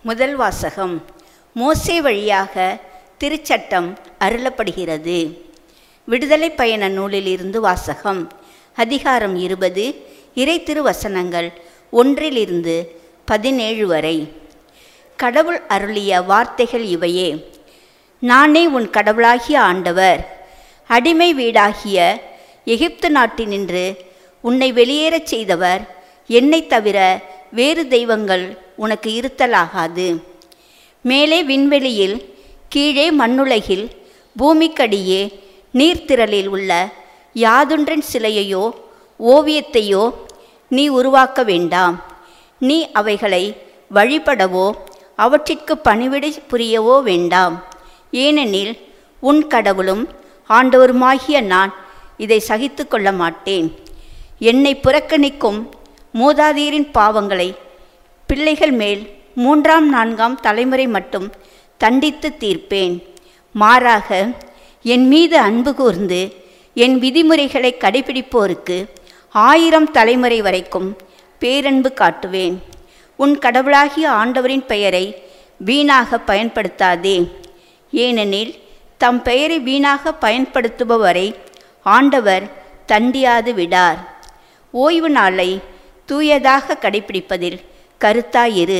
முதல் வாசகம். மோசே வழியாக திருச்சட்டம் அருளப்படுகிறது. விடுதலை பயண நூலில் இருந்து வாசகம். அதிகாரம் 20, இறை திருவசனங்கள் 1-17 வரை. கடவுள் அருளிய வார்த்தைகள் இவையே. நானே உன் கடவுளாகிய ஆண்டவர். அடிமை வீடாகிய எகிப்து நாட்டினின்று உன்னை வெளியேறச் செய்தவர். என்னை தவிர வேறு தெய்வங்கள் உனக்கு இருத்தலாகாது. மேலே விண்வெளியில், கீழே மண்ணுலகில், பூமிக்கடியே நீர்த்திரளில் உள்ள யாதொன்றின் சிலையையோ ஓவியத்தையோ நீ உருவாக்க வேண்டாம். நீ அவைகளை வழிபடவோ அவற்றிற்கு பணிவிடை புரியவோ வேண்டாம். ஏனெனில் உன் கடவுளும் ஆண்டவருமாகிய நான் இதை சகித்து கொள்ள மாட்டேன். என்னை புறக்கணிக்கும் மூதாதையரின் பாவங்களை பிள்ளைகள் மேல் 3ஆம் 4ஆம் தலைமுறை மட்டும் தண்டித்து தீர்ப்பேன். மாறாக என் மீது அன்பு கூர்ந்து என் விதிமுறைகளை கடைபிடிப்போருக்கு 1000 தலைமுறை வரைக்கும் பேரன்பு காட்டுவேன். உன் கடவுளாகிய ஆண்டவரின் பெயரை வீணாக பயன்படுத்தாதே. ஏனெனில் தம் பெயரை வீணாக பயன்படுத்துபவரை ஆண்டவர் தண்டியாது விடார். ஓய்வு நாளை தூயதாக கடைபிடிப்பதில் கருத்தாயிரு.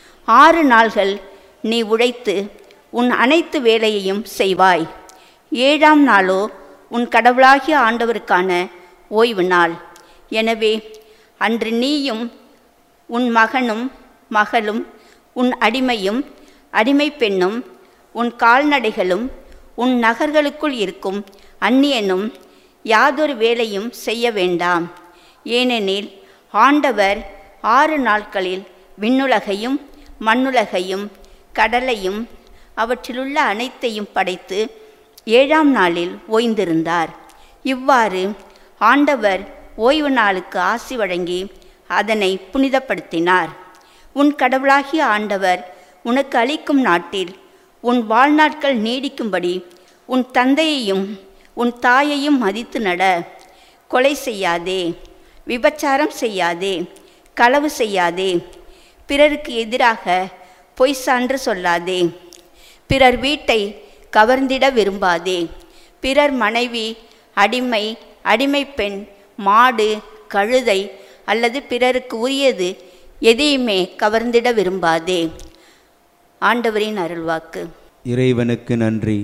6 நாள்கள் நீ உழைத்து உன் அனைத்து வேலையையும் செய்வாய். 7ஆம் நாளோ உன் கடவுளாகிய ஆண்டவருக்கான ஓய்வு நாள். எனவே அன்று நீயும் உன் மகனும் மகளும் உன் அடிமையும் அடிமை பெண்ணும் உன் கால்நடைகளும் உன் நகர்களுக்குள் இருக்கும் அந்நியனும் யாதொரு வேலையும் செய்ய வேண்டாம். ஏனெனில் ஆண்டவர் 6 நாட்களில் விண்ணுலகையும் மண்ணுலகையும் கடலையும் அவற்றிலுள்ள அனைத்தையும் படைத்து 7ஆம் நாளில் ஓய்ந்திருந்தார். இவ்வாறு ஆண்டவர் ஓய்வு நாளுக்கு ஆசி வழங்கி அதனை புனிதப்படுத்தினார். உன் கடவுளாகிய ஆண்டவர் உனக்கு அளிக்கும் நாட்டில் உன் வாழ்நாட்கள் நீடிக்கும்படி உன் தந்தையையும் உன் தாயையும் மதித்து நட. கொலை செய்யாதே, விபச்சாரம் செய்யாதே, களவு செய்யாதே, பிறருக்கு எதிராக பொய் சான்று சொல்லாதே, பிறர் வீட்டை கவர்ந்திட விரும்பாதே, பிறர் மனைவி, அடிமை, அடிமை பெண், மாடு, கழுதை அல்லது பிறருக்கு உரியது எதையுமே கவர்ந்திட விரும்பாதே. ஆண்டவரின் அருள்வாக்கு. இறைவனுக்கு நன்றி.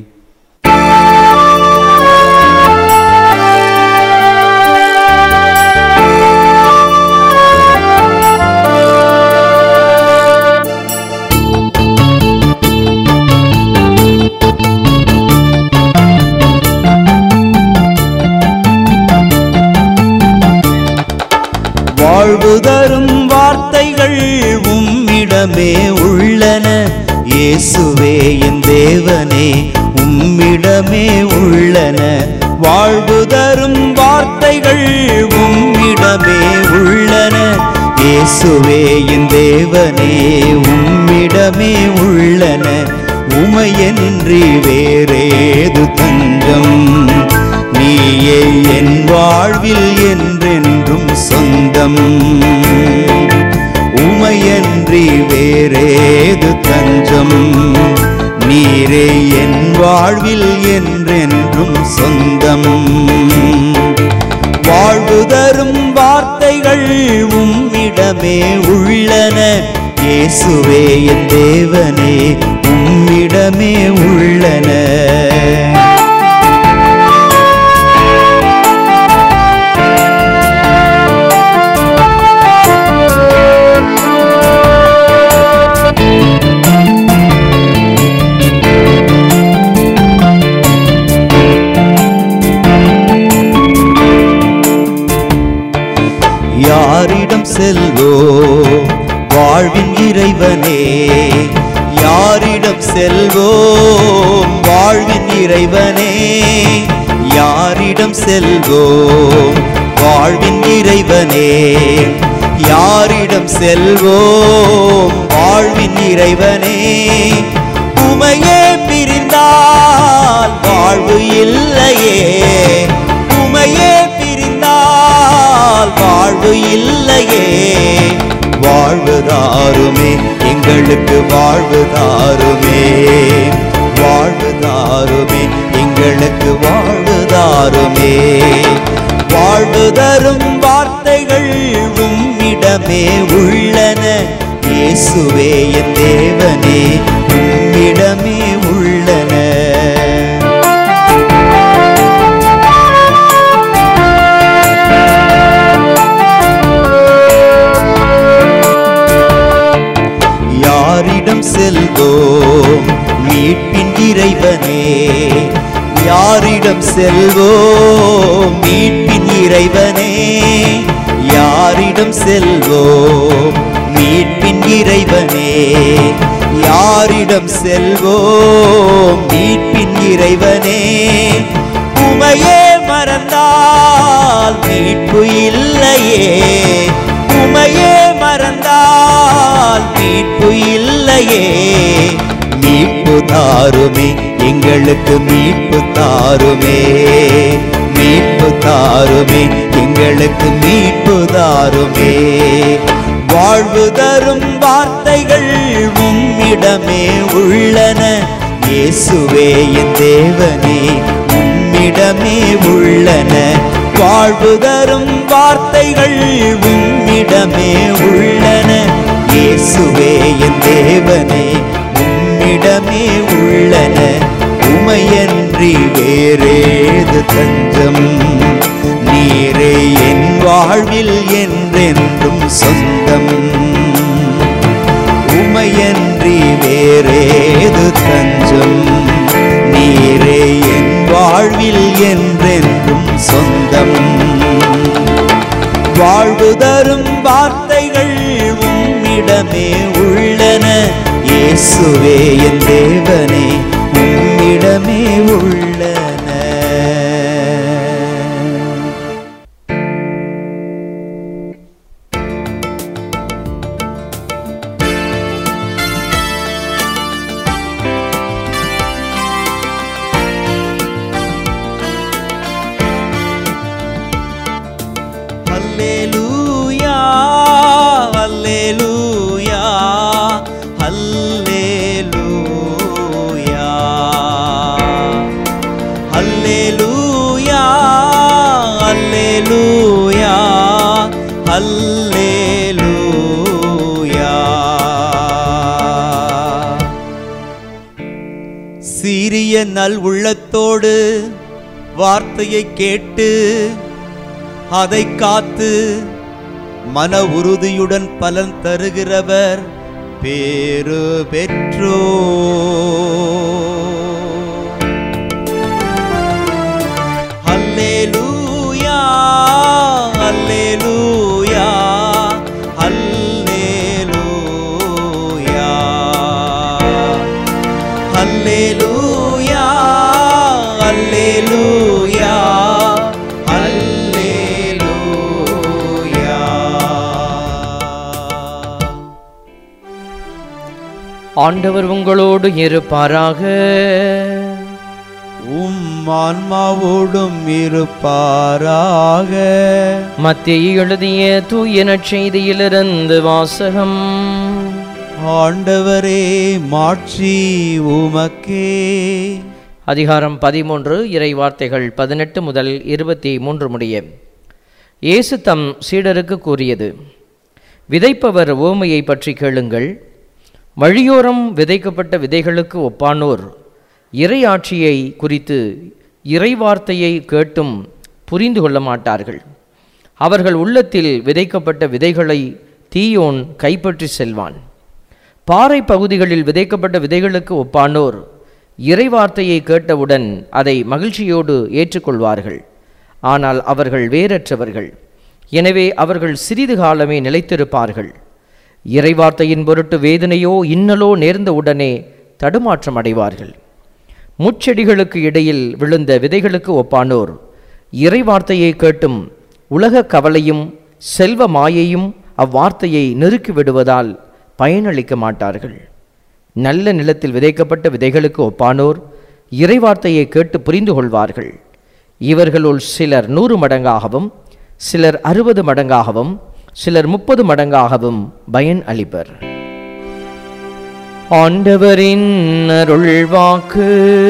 வாழ்வு தரும் வார்த்தைகள் உம்மிடமே உள்ளன. இயேசுவே என் தேவனே, உம்மிடமே உள்ளன. வாழ்வு தரும் வார்த்தைகள் உம்மிடமே உள்ளன. இயேசுவே என் தேவனே, உம்மிடமே உள்ளன. உமையன்றி வேறேது தஞ்சம்? நீயே என் வாழ்வில் என்றென்றும் சொந்தம். உமையன்றி வேறேது தஞ்சம்? நீரே என் வாழ்வில் என்றென்றும் சொந்தம். வாழ்வு தரும் வார்த்தைகள் உம்மிடமே உள்ளன. இயேசுவே என் தேவனே, உம்மிடமே உள்ளன. யாரிடம் செல்வோம் வாழ்வின் இறைவனே? யாரிடம் செல்வோம் வாழ்வின் இறைவனே? யாரிடம் செல்வோம் வாழ்வின் இறைவனே? யாரிடம் செல்வோம் வாழ்வின் இறைவனே? உமையே பிரிந்தால் வாழ்வு இல்லையே. உமையே பிரிந்தால் வாழ்வு இல்லையே. வாழ்வதாருமே எங்கள் எங்களுக்கு வாழ்வு தாருமே, வாழ்வு தாருமே, எங்களுக்கு வாழ்வு தாருமே. வாழ்வு தரும் வார்த்தைகள் உம்மிடமே உள்ளன, இயேசுவே என் தேவனே உம்மிடமே உள்ளன. யாரிடம் செல்வோம் மீட்பின் இறைவனே, யாரிடம் செல்வோம் மீட்பின் இறைவனே, யாரிடம் செல்வோம் மீட்பின் இறைவனே, யாரிடம் செல்வோம் மீட்பின் இறைவனே. உமையே மறந்தால் மீட்பு இல்லையே, உமையே மறந்தால் மீட்பு இல்லையே. மீட்பு தாருமே, எங்களுக்கு மீட்பு தாருமே, மீட்பு தாருமே, எங்களுக்கு மீட்பு தாருமே. வாழ்வு தரும் வார்த்தைகள் உம்மிடமே உள்ளன, இயேசுவே என் தேவனே உம்மிடமே உள்ளன. வாழ்வு தரும் வார்த்தைகள் உம்மிடமே உள்ளன, இயேசுவே என் தேவனே உம்மிடமே உள்ளன. உமையன்றி வேறேது தஞ்சம், நீரே என் வாழ்வில் என்றென்றும் சொந்தம். உமையன்றி வேறேது தஞ்சம், நீரே என் வாழ்வில் என்றென்றும் சொந்தம். வாழ்வு தரும் வார்த்தைகள் உம்மிடமே உள்ளன, இயேசுவே என் தேவனே உம்மிடமே உள்ளன. Hallelujah, hallelujah, hallelujah, hallelujah, hallelujah, hallelujah. சீரிய நல் உள்ளத்தோடு வார்த்தையை கேட்டு அதை காத்து மன உறுதியுடன் பலன் தருகிறவர் பேறு பெற்றோ. அல்லேலூயா, அல்லேலூயா, அல்லேலூயா, அல்லேலூயா, அல்லேலூயா. ஆண்டவர் உங்களோடு இருப்பாராக. உம் ஆன்மாவோடும் இருப்பாராக. மத்தேயு எழுதிய தூய நற்செய்தியிலிருந்து வாசகம். ஆண்டவரே மாட்சி உமக்கே. அதிகாரம் 13, இறை வார்த்தைகள் 18 முதல் 23 முடிய. இயேசு தம் சீடருக்கு கூறியது: விதைப்பவர் உவமையை பற்றி கேளுங்கள். வழியோரம் விதைக்கப்பட்ட விதைகளுக்கு ஒப்பானோர் இறையாட்சியை குறித்து இறைவார்த்தையை கேட்டும் புரிந்து கொள்ள மாட்டார்கள். அவர்கள் உள்ளத்தில் விதைக்கப்பட்ட விதைகளை தீயோன் கைப்பற்றி செல்வான். பாறை பகுதிகளில் விதைக்கப்பட்ட விதைகளுக்கு ஒப்பானோர் இறைவார்த்தையை கேட்டவுடன் அதை மகிழ்ச்சியோடு ஏற்றுக்கொள்வார்கள். ஆனால் அவர்கள் வேரற்றவர்கள், எனவே அவர்கள் சிறிது காலமே நிலைத்திருப்பார்கள். இறைவார்த்தையின் பொருட்டு வேதனையோ இன்னலோ நேர்ந்த உடனே தடுமாற்றம் அடைவார்கள். முட்செடிகளுக்கு இடையில் விழுந்த விதைகளுக்கு ஒப்பானோர் இறைவார்த்தையை கேட்டும் உலக கவலையும் செல்வ மாயையும் அவ்வார்த்தையை நெருக்கி விடுவதால் பயனளிக்க மாட்டார்கள். நல்ல நிலத்தில் விதைக்கப்பட்ட விதைகளுக்கு ஒப்பானோர் இறைவார்த்தையை கேட்டு புரிந்து கொள்வார்கள். இவர்களுள் சிலர் 100 மடங்காகவும், சிலர் 60 மடங்காகவும், சிலர் 30 மடங்காகவும் பயன் அளிப்பர். ஆண்டவரின் அருள்வாக்கு.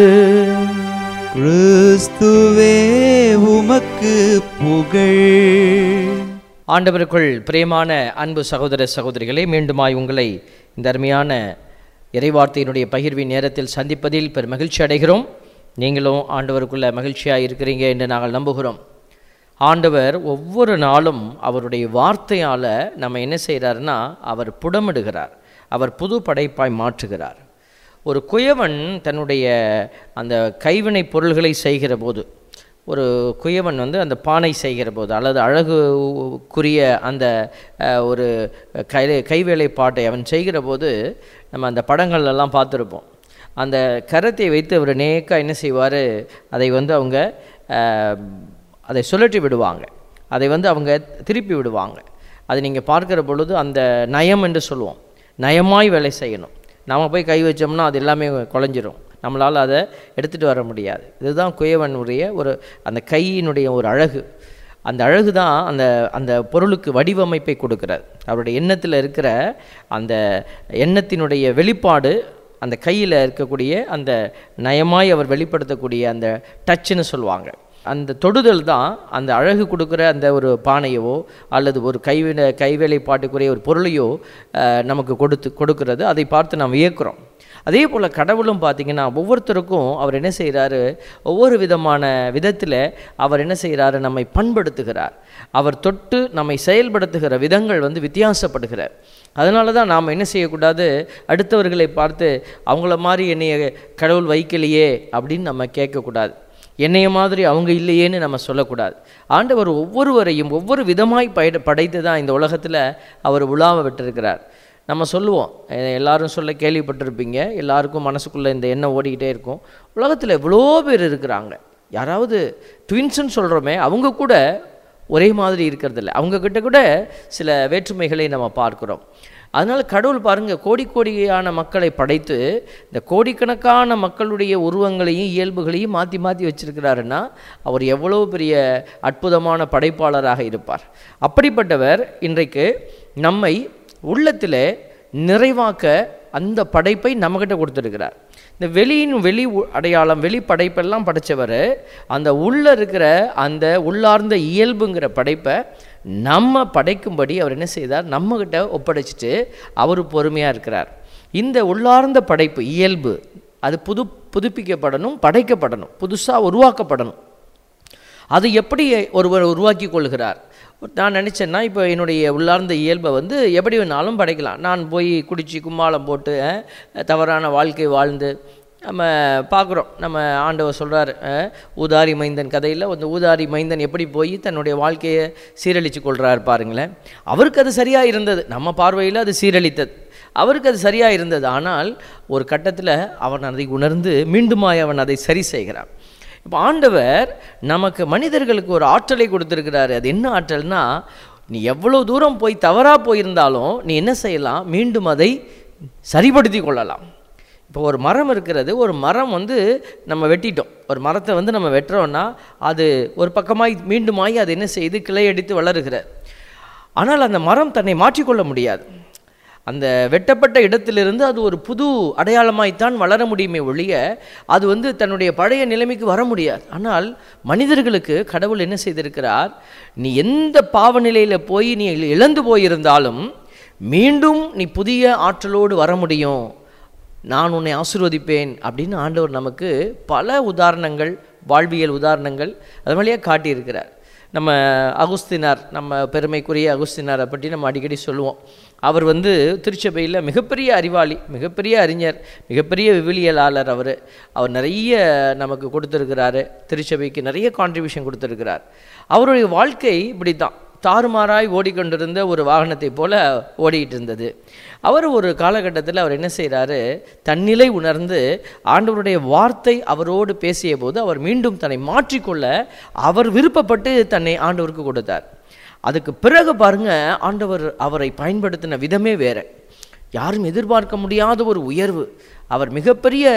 கிறிஸ்துவே உமக்கு புகழ். ஆண்டவருக்குள் பிரியமான அன்பு சகோதர சகோதரிகளே, மீண்டுமாய் உங்களை இந்த அருமையான இறைவார்த்தையினுடைய பகிர்வின் நேரத்தில் சந்திப்பதில் பெரும் மகிழ்ச்சி அடைகிறோம். நீங்களும் ஆண்டவருக்குள்ள மகிழ்ச்சியாக இருக்கிறீங்க என்று நாங்கள் நம்புகிறோம். ஆண்டவர் ஒவ்வொரு நாளும் அவருடைய வார்த்தையால் நம்ம என்ன செய்கிறாருன்னா, அவர் புடமிடுகிறார், அவர் புது படைப்பாய் மாற்றுகிறார். ஒரு குயவன் தன்னுடைய அந்த கைவினை பொருள்களை செய்கிற போது, ஒரு குயவன் அந்த பானை செய்கிற போது அல்லது அழகுக்குரிய அந்த ஒரு கைவேலைப்பாட்டை அவன் செய்கிற போது நம்ம அந்த படங்கள்லாம் பார்த்துருப்போம். அந்த கரத்தை வைத்து அவர் நேக்காக என்ன செய்வார், அதை அவங்க அதை சுழற்றி விடுவாங்க, அதை அவங்க திருப்பி விடுவாங்க. அதை நீங்கள் பார்க்குற பொழுது அந்த நயம் என்று சொல்லுவோம், நயமாய் வேலை செய்யணும். நாம் போய் கை வச்சோம்னா அது எல்லாமே குலைஞ்சிரும், நம்மளால் அதை எடுத்துகிட்டு வர முடியாது. இதுதான் குயவனுடைய அந்த கையினுடைய ஒரு அழகு. அந்த அழகு தான் அந்த பொருளுக்கு வடிவமைப்பை கொடுக்கிறது. அவருடைய எண்ணத்தில் இருக்கிற அந்த எண்ணத்தினுடைய வெளிப்பாடு அந்த கையில் இருக்கக்கூடிய அந்த நயமாய் அவர் வெளிப்படுத்தக்கூடிய அந்த டச்சுன்னு சொல்லுவாங்க. அந்த தொடுதல் தான் அந்த அழகு கொடுக்குற அந்த ஒரு பானையவோ அல்லது ஒரு கைவேலைப்பாட்டுக்குரிய ஒரு பொருளையோ நமக்கு கொடுக்கிறது. அதை பார்த்து நாம் வியக்கிறோம். அதே போல் கடவுளும் பார்த்திங்கன்னா ஒவ்வொருத்தருக்கும் அவர் என்ன செய்கிறாரு, ஒவ்வொரு விதமான விதத்தில் அவர் என்ன செய்கிறாரு, நம்மை பண்படுத்துகிறார். அவர் தொட்டு நம்மை செயல்படுத்துகிற விதங்கள் வித்தியாசப்படுகிறார். அதனால தான் நாம் என்ன செய்யக்கூடாது, அடுத்தவர்களை பார்த்து அவங்கள மாதிரி என்னைய கடவுள் வைக்கலையே அப்படின்னு நம்ம கேட்கக்கூடாது, என்னைய மாதிரி அவங்க இல்லையேன்னு நம்ம சொல்லக்கூடாது. ஆண்டவர் ஒவ்வொருவரையும் ஒவ்வொரு விதமாய் படைத்து தான் இந்த உலகத்தில் அவர் உலாவ விட்டிருக்கிறார். நம்ம சொல்லுவோம், எல்லாரும் சொல்ல கேள்விப்பட்டிருப்பீங்க, எல்லாருக்கும் மனசுக்குள்ளே இந்த எண்ணம் ஓடிக்கிட்டே இருக்கும், உலகத்தில் எவ்வளோ பேர் இருக்கிறாங்க, யாராவது ட்வின்ஸுன்னு சொல்கிறோமே அவங்க கூட ஒரே மாதிரி இருக்கிறதில்ல, அவங்கக்கிட்ட கூட சில வேற்றுமைகளை நம்ம பார்க்குறோம். அதனால் கடவுள் பாருங்கள், கோடியான மக்களை படைத்து இந்த கோடிக்கணக்கான மக்களுடைய உருவங்களையும் இயல்புகளையும் மாற்றி மாற்றி வச்சிருக்கிறாருன்னா அவர் எவ்வளோ பெரிய அற்புதமான படைப்பாளராக இருப்பார். அப்படிப்பட்டவர் இன்றைக்கு நம்மை உள்ளத்தில் நிறைவாக்க அந்த படைப்பை நம்மக்கிட்ட கொடுத்துருக்கிறார். இந்த வெளி அடையாளம், வெளி படைப்பெல்லாம் படைத்தவர் அந்த உள்ளே இருக்கிற அந்த உள்ளார்ந்த இயல்புங்கிற படைப்பை நம்ம படைக்கும்படி அவர் என்ன செய்தார், நம்மக்கிட்ட ஒப்படைச்சிட்டு அவர் பொறுமையாக இருக்கிறார். இந்த உள்ளார்ந்த படைப்பு இயல்பு அது புதுப்பிக்கப்படணும், படைக்கப்படணும், புதுசாக உருவாக்கப்படணும். அது எப்படி ஒருவர் உருவாக்கி கொள்கிறார்? நான் நினச்சேன்னா, இப்போ என்னுடைய உள்ளார்ந்த இயல்பை எப்படி வேணாலும் படைக்கலாம். நான் போய் குடித்து கும்மாளம் போட்டு தவறான வாழ்க்கை வாழ்ந்து நம்ம பார்க்குறோம். நம்ம ஆண்டவர் சொல்கிறார், ஊதாரி மைந்தன் கதையில் ஊதாரி மைந்தன் எப்படி போய் தன்னுடைய வாழ்க்கையை சீரழித்து கொள்கிறார் பாருங்களேன். அவருக்கு அது சரியாக இருந்தது, நம்ம பார்வையில் அது சீரழித்தது, அவருக்கு அது சரியாக இருந்தது. ஆனால் ஒரு கட்டத்தில் அவன் அதை உணர்ந்து மீண்டுமாய் அவன் அதை சரி செய்கிறான். இப்போ ஆண்டவர் நமக்கு மனிதர்களுக்கு ஒரு ஆற்றலை கொடுத்துருக்கிறாரு. அது என்ன ஆற்றல்னா, நீ எவ்வளோ தூரம் போய் தவறாக போயிருந்தாலும் நீ என்ன செய்யலாம், மீண்டும் அதை சரிப்படுத்தி கொள்ளலாம். இப்போ ஒரு மரம் இருக்கிறது, ஒரு மரம் நம்ம வெட்டிட்டோம், ஒரு மரத்தை நம்ம வெட்டுறோன்னா அது ஒரு பக்கமாய் மீண்டுமாய் அது என்ன செய்யுது, கிளையடித்து வளருகிறது. ஆனால் அந்த மரம் தன்னை மாற்றிக்கொள்ள முடியாது. அந்த வெட்டப்பட்ட இடத்திலிருந்து அது ஒரு புது அடையாளமாய்த்தான் வளர முடியுமே ஒழிய அது தன்னுடைய பழைய நிலைமைக்கு வர முடியாது. ஆனால் மனிதர்களுக்கு கடவுள் என்ன செய்திருக்கிறார், நீ எந்த பாவ நிலையில் போய் நீ இழந்து போயிருந்தாலும் மீண்டும் நீ புதிய ஆற்றலோடு வர முடியும், நான் உன்னை ஆசீர்வதிப்பேன் அப்படின்னு ஆண்டவர் நமக்கு பல உதாரணங்கள், வாழ்வியல் உதாரணங்கள் அது வழியாக காட்டியிருக்கிறார். நம்ம அகுஸ்தினார், நம்ம பெருமைக்குரிய அகுஸ்தினாரை பற்றி நம்ம அடிக்கடி சொல்லுவோம். அவர் திருச்சபையில் மிகப்பெரிய அறிவாளி, மிகப்பெரிய அறிஞர், மிகப்பெரிய விவிலியலாளர். அவர் நிறைய நமக்கு கொடுத்துருக்கிறாரு, திருச்சபைக்கு நிறைய கான்ட்ரிபியூஷன் கொடுத்துருக்கிறார். அவருடைய வாழ்க்கை இப்படி தான் தாறுமாறாய் ஓடிக்கொண்டிருந்த ஒரு வாகனத்தை போல ஓடிக்கிட்டு இருந்தது. அவர் ஒரு காலகட்டத்தில் அவர் என்ன செய்கிறாரு, தன்னிலை உணர்ந்து ஆண்டவருடைய வார்த்தை அவரோடு பேசிய போது அவர் மீண்டும் தன்னை மாற்றிக்கொள்ள அவர் விருப்பப்பட்டு தன்னை ஆண்டவருக்கு கொடுத்தார். அதுக்கு பிறகு பாருங்க, ஆண்டவர் அவரை பயன்படுத்தின விதமே வேற. யாரும் எதிர்பார்க்க முடியாத ஒரு உயர்வு. அவர் மிகப்பெரிய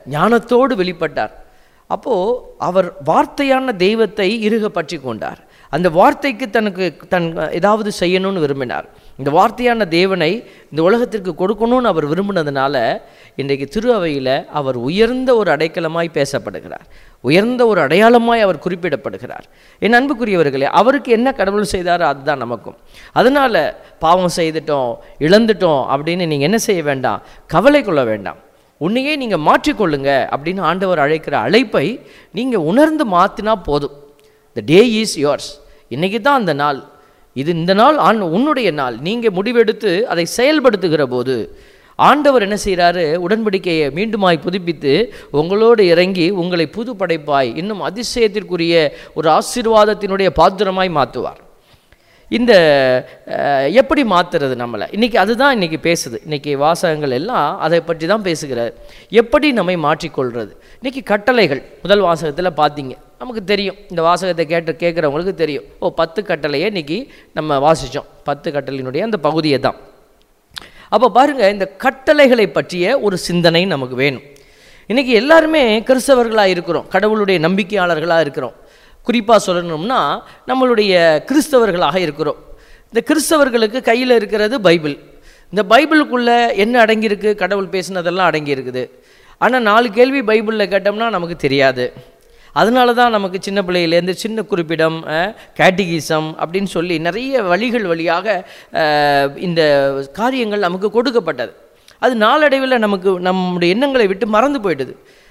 ஞானத்தோடு வெளிப்பட்டார். அப்போது அவர் வார்த்தையான தெய்வத்தை இறுக பற்றி கொண்டார். அந்த வார்த்தைக்கு தன் ஏதாவது செய்யணும்னு விரும்பினார். இந்த வார்த்தையான தேவனை இந்த உலகத்திற்கு கொடுக்கணும்னு அவர் விரும்பினதுனால இன்றைக்கு திரு அவையில் அவர் உயர்ந்த ஒரு அடைக்கலமாய் பேசப்படுகிறார், உயர்ந்த ஒரு அடையாளமாய் அவர் குறிப்பிடப்படுகிறார். என் அன்புக்குரியவர்களே, அவருக்கு என்ன கடவுள் செய்தாரோ அதுதான் நமக்கும். அதனால் பாவம் செய்துட்டோம், இழந்துட்டோம் அப்படின்னு நீங்கள் என்ன செய்ய வேண்டாம், கவலை கொள்ள வேண்டாம். உன்னையே நீங்கள் மாற்றிக்கொள்ளுங்க அப்படின்னு ஆண்டவர் அழைக்கிற அழைப்பை நீங்கள் உணர்ந்து மாற்றினா போதும். The day is yours. இன்றைக்கி தான் அந்த நாள், இந்த நாள் உன்னுடைய நாள். நீங்கள் முடிவெடுத்து அதை செயல்படுத்துகிற போது ஆண்டவர் என்ன செய்கிறாரு, உடன்படிக்கையை மீண்டுமாய் புதுப்பித்து உங்களோடு இறங்கி உங்களை புது படைப்பாய் இன்னும் அதிசயத்திற்குரிய ஒரு ஆசீர்வாதத்தினுடைய பாத்திரமாய் மாற்றுவார். இந்த எப்படி மாற்றுறது நம்மளை, இன்றைக்கி அதுதான் இன்றைக்கி பேசுது. இன்றைக்கி வாசகங்கள் எல்லாம் அதை பற்றி தான் பேசுகிறார். எப்படி நம்மை மாற்றிக்கொள்வது. இன்றைக்கி கட்டளைகள் முதல் வாசகத்தில் பார்த்தீங்க, நமக்கு தெரியும். இந்த வாசகத்தை கேட்குறவங்களுக்கு தெரியும். 10 கட்டளையை இன்றைக்கி நம்ம வாசித்தோம். 10 கட்டளையினுடைய அந்த பகுதியை தான். அப்போ பாருங்கள், இந்த கட்டளைகளை பற்றிய ஒரு சிந்தனை நமக்கு வேணும். இன்றைக்கி எல்லாருமே கிறிஸ்தவர்களாக இருக்கிறோம், கடவுளுடைய நம்பிக்கையாளர்களாக இருக்கிறோம். குறிப்பாக சொல்லணும்னா நம்மளுடைய கிறிஸ்தவர்களாக இருக்கிறோம். இந்த கிறிஸ்தவர்களுக்கு கையில் இருக்கிறது பைபிள். இந்த பைபிளுக்குள்ளே என்ன அடங்கியிருக்கு, கடவுள் பேசினதெல்லாம் அடங்கியிருக்குது. ஆனால் 4 கேள்வி பைபிளில் கேட்டோம்னா நமக்கு தெரியாது. அதனால தான் நமக்கு சின்ன பிள்ளையிலேருந்து சின்ன குறிப்பிடம், கேட்டிகிசம் அப்படின்னு சொல்லி நிறைய வழிகள் வழியாக இந்த காரியங்கள் நமக்கு கொடுக்கப்பட்டது. அது நாளடைவில் நம்முடைய எண்ணங்களை விட்டு மறந்து போயிடுது.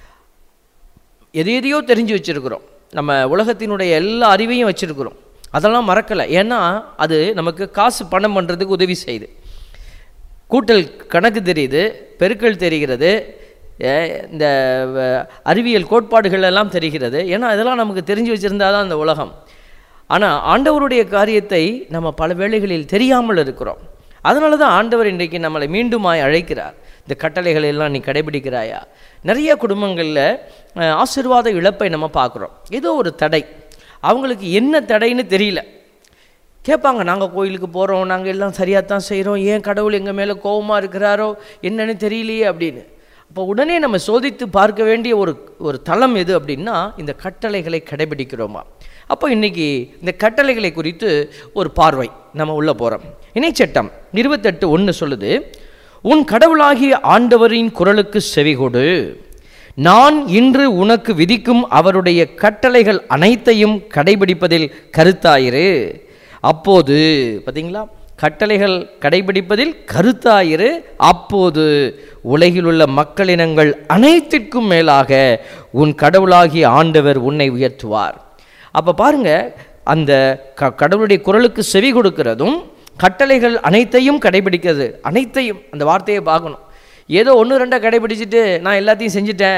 எதையோ தெரிஞ்சு வச்சுருக்கிறோம், நம்ம உலகத்தினுடைய எல்லா அறிவையும் வச்சுருக்கிறோம், அதெல்லாம் மறக்கலை. ஏன்னா அது நமக்கு காசு பணம் பண்ணுறதுக்கு உதவி செய்யுது. கூட்டல் கணக்கு தெரியுது, பெருக்கல் தெரிகிறது, இந்த அறிவியல் கோட்பாடுகள் எல்லாம் தெரிகிறது. ஏன்னா இதெல்லாம் நமக்கு தெரிஞ்சு வச்சுருந்தா தான் இந்த உலகம். ஆனால் ஆண்டவருடைய காரியத்தை நம்ம பல வேளைகளில் தெரியாமல் இருக்கிறோம். அதனால தான் ஆண்டவர் இன்றைக்கு நம்மளை மீண்டுமாய் அழைக்கிறார். இந்த கட்டளைகளை எல்லாம் நீ கடைபிடிக்கிறாயா? நிறைய குடும்பங்களில் ஆசீர்வாத இழப்பை நம்ம பார்க்குறோம். ஏதோ ஒரு தடை, அவங்களுக்கு என்ன தடைன்னு தெரியல. கேட்பாங்க, நாங்கள் கோயிலுக்கு போகிறோம், நாங்கள் எல்லாம் சரியாக தான் செய்கிறோம், ஏன் கடவுள் எங்கள் மேலே கோபமாக இருக்கிறாரோ என்னன்னு தெரியலையே அப்படின்னு. அப்போ உடனே நம்ம சோதித்து பார்க்க வேண்டிய ஒரு தளம் எது அப்படின்னா இந்த கட்டளைகளை கடைபிடிக்கிறோமா. அப்போ இன்றைக்கி இந்த கட்டளைகளை குறித்து ஒரு பார்வை நம்ம உள்ளே போகிறோம். இணைச்சட்டம் 28:1 சொல்லுது, உன் கடவுளாகிய ஆண்டவரின் குரலுக்கு செவிகொடு, நான் இன்று உனக்கு விதிக்கும் அவருடைய கட்டளைகள் அனைத்தையும் கடைபிடிப்பதில் கருத்தாயிரு. அப்போது பார்த்தீங்களா, கட்டளைகள் கடைபிடிப்பதில் கருத்தாயிரு, அப்போது உலகில் உள்ள மக்களினங்கள் அனைத்திற்கும் மேலாக உன் கடவுளாகிய ஆண்டவர் உன்னை உயர்த்துவார். அப்போ பாருங்க, அந்த கடவுளுடைய குரலுக்கு செவி கொடுக்கிறதும் கட்டளைகள் அனைத்தையும் கடைபிடிக்கிறது, அனைத்தையும் அந்த வார்த்தையை பார்க்கணும். ஏதோ 1-2 கடைபிடிச்சிட்டு நான் எல்லாத்தையும் செஞ்சுட்டேன்,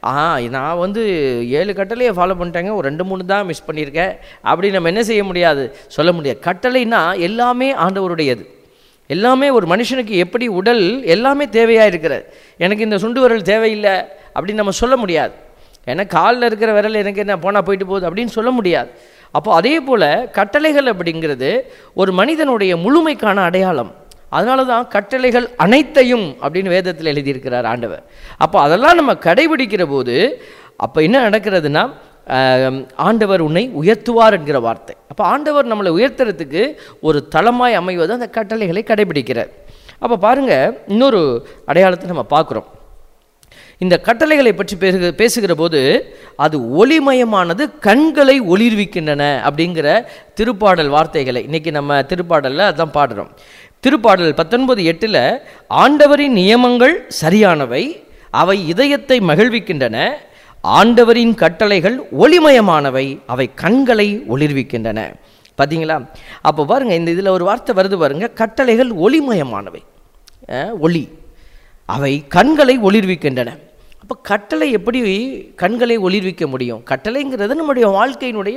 நான் 7 கட்டளையை ஃபாலோ பண்ணிட்டேங்க, ஒரு 2-3 தான் மிஸ் பண்ணியிருக்கேன் அப்படி நம்ம என்ன செய்ய முடியாது, சொல்ல முடியாது. கட்டளைனா எல்லாமே ஆண்டவருடையது. எல்லாமே ஒரு மனுஷனுக்கு எப்படி உடல் எல்லாமே தேவையாக இருக்கிறது. எனக்கு இந்த சுண்டு விரல் தேவையில்லை அப்படின்னு நம்ம சொல்ல முடியாது. ஏன்னா காலில் இருக்கிற விரல் எனக்கு என்ன போனால் போயிட்டு போகுது அப்படின்னு சொல்ல முடியாது. அப்போ அதே போல் கட்டளைகள் அப்படிங்கிறது ஒரு மனிதனுடைய முழுமைக்கான அடையாளம். அதனால தான் கட்டளைகள் அனைத்தையும் அப்படின்னு வேதத்தில் எழுதியிருக்கிறார் ஆண்டவர். அப்போ அதெல்லாம் நம்ம கடைபிடிக்கிற போது அப்போ என்ன நடக்கிறதுனா, ஆண்டவர் உன்னை உயர்த்துவார் என்கிற வார்த்தை. அப்போ ஆண்டவர் நம்மளை உயர்த்துறதுக்கு ஒரு தளமாய் அமைவது அந்த கட்டளைகளை கடைபிடிக்கிறார். அப்போ பாருங்கள், இன்னொரு அடையாளத்தை நம்ம பார்க்குறோம். இந்த கட்டளைகளை பற்றி பேசுகிற போது அது ஒளிமயமானது, கண்களை ஒளிர்விக்கின்றன அப்படிங்கிற திருப்பாடல் வார்த்தைகளை இன்றைக்கி நம்ம திருப்பாடலில் அதான் பாடுறோம். திருப்பாடல் 19:8 ஆண்டவரின் நியமங்கள் சரியானவை, அவை இதயத்தை மகிழ்விக்கின்றன, ஆண்டவரின் கட்டளைகள் ஒளிமயமானவை, அவை கண்களை ஒளிர்விக்கின்றன. பார்த்தீங்களா? அப்போ பாருங்கள், இந்த இதில் ஒரு வார்த்தை வருது பாருங்க, கட்டளைகள் ஒளிமயமானவை, ஒளி, அவை கண்களை ஒளிர்விக்கின்றன. அப்போ கட்டளை எப்படி கண்களை ஒளிர்விக்க முடியும்? கட்டளைங்கிறது நம்முடைய வாழ்க்கையினுடைய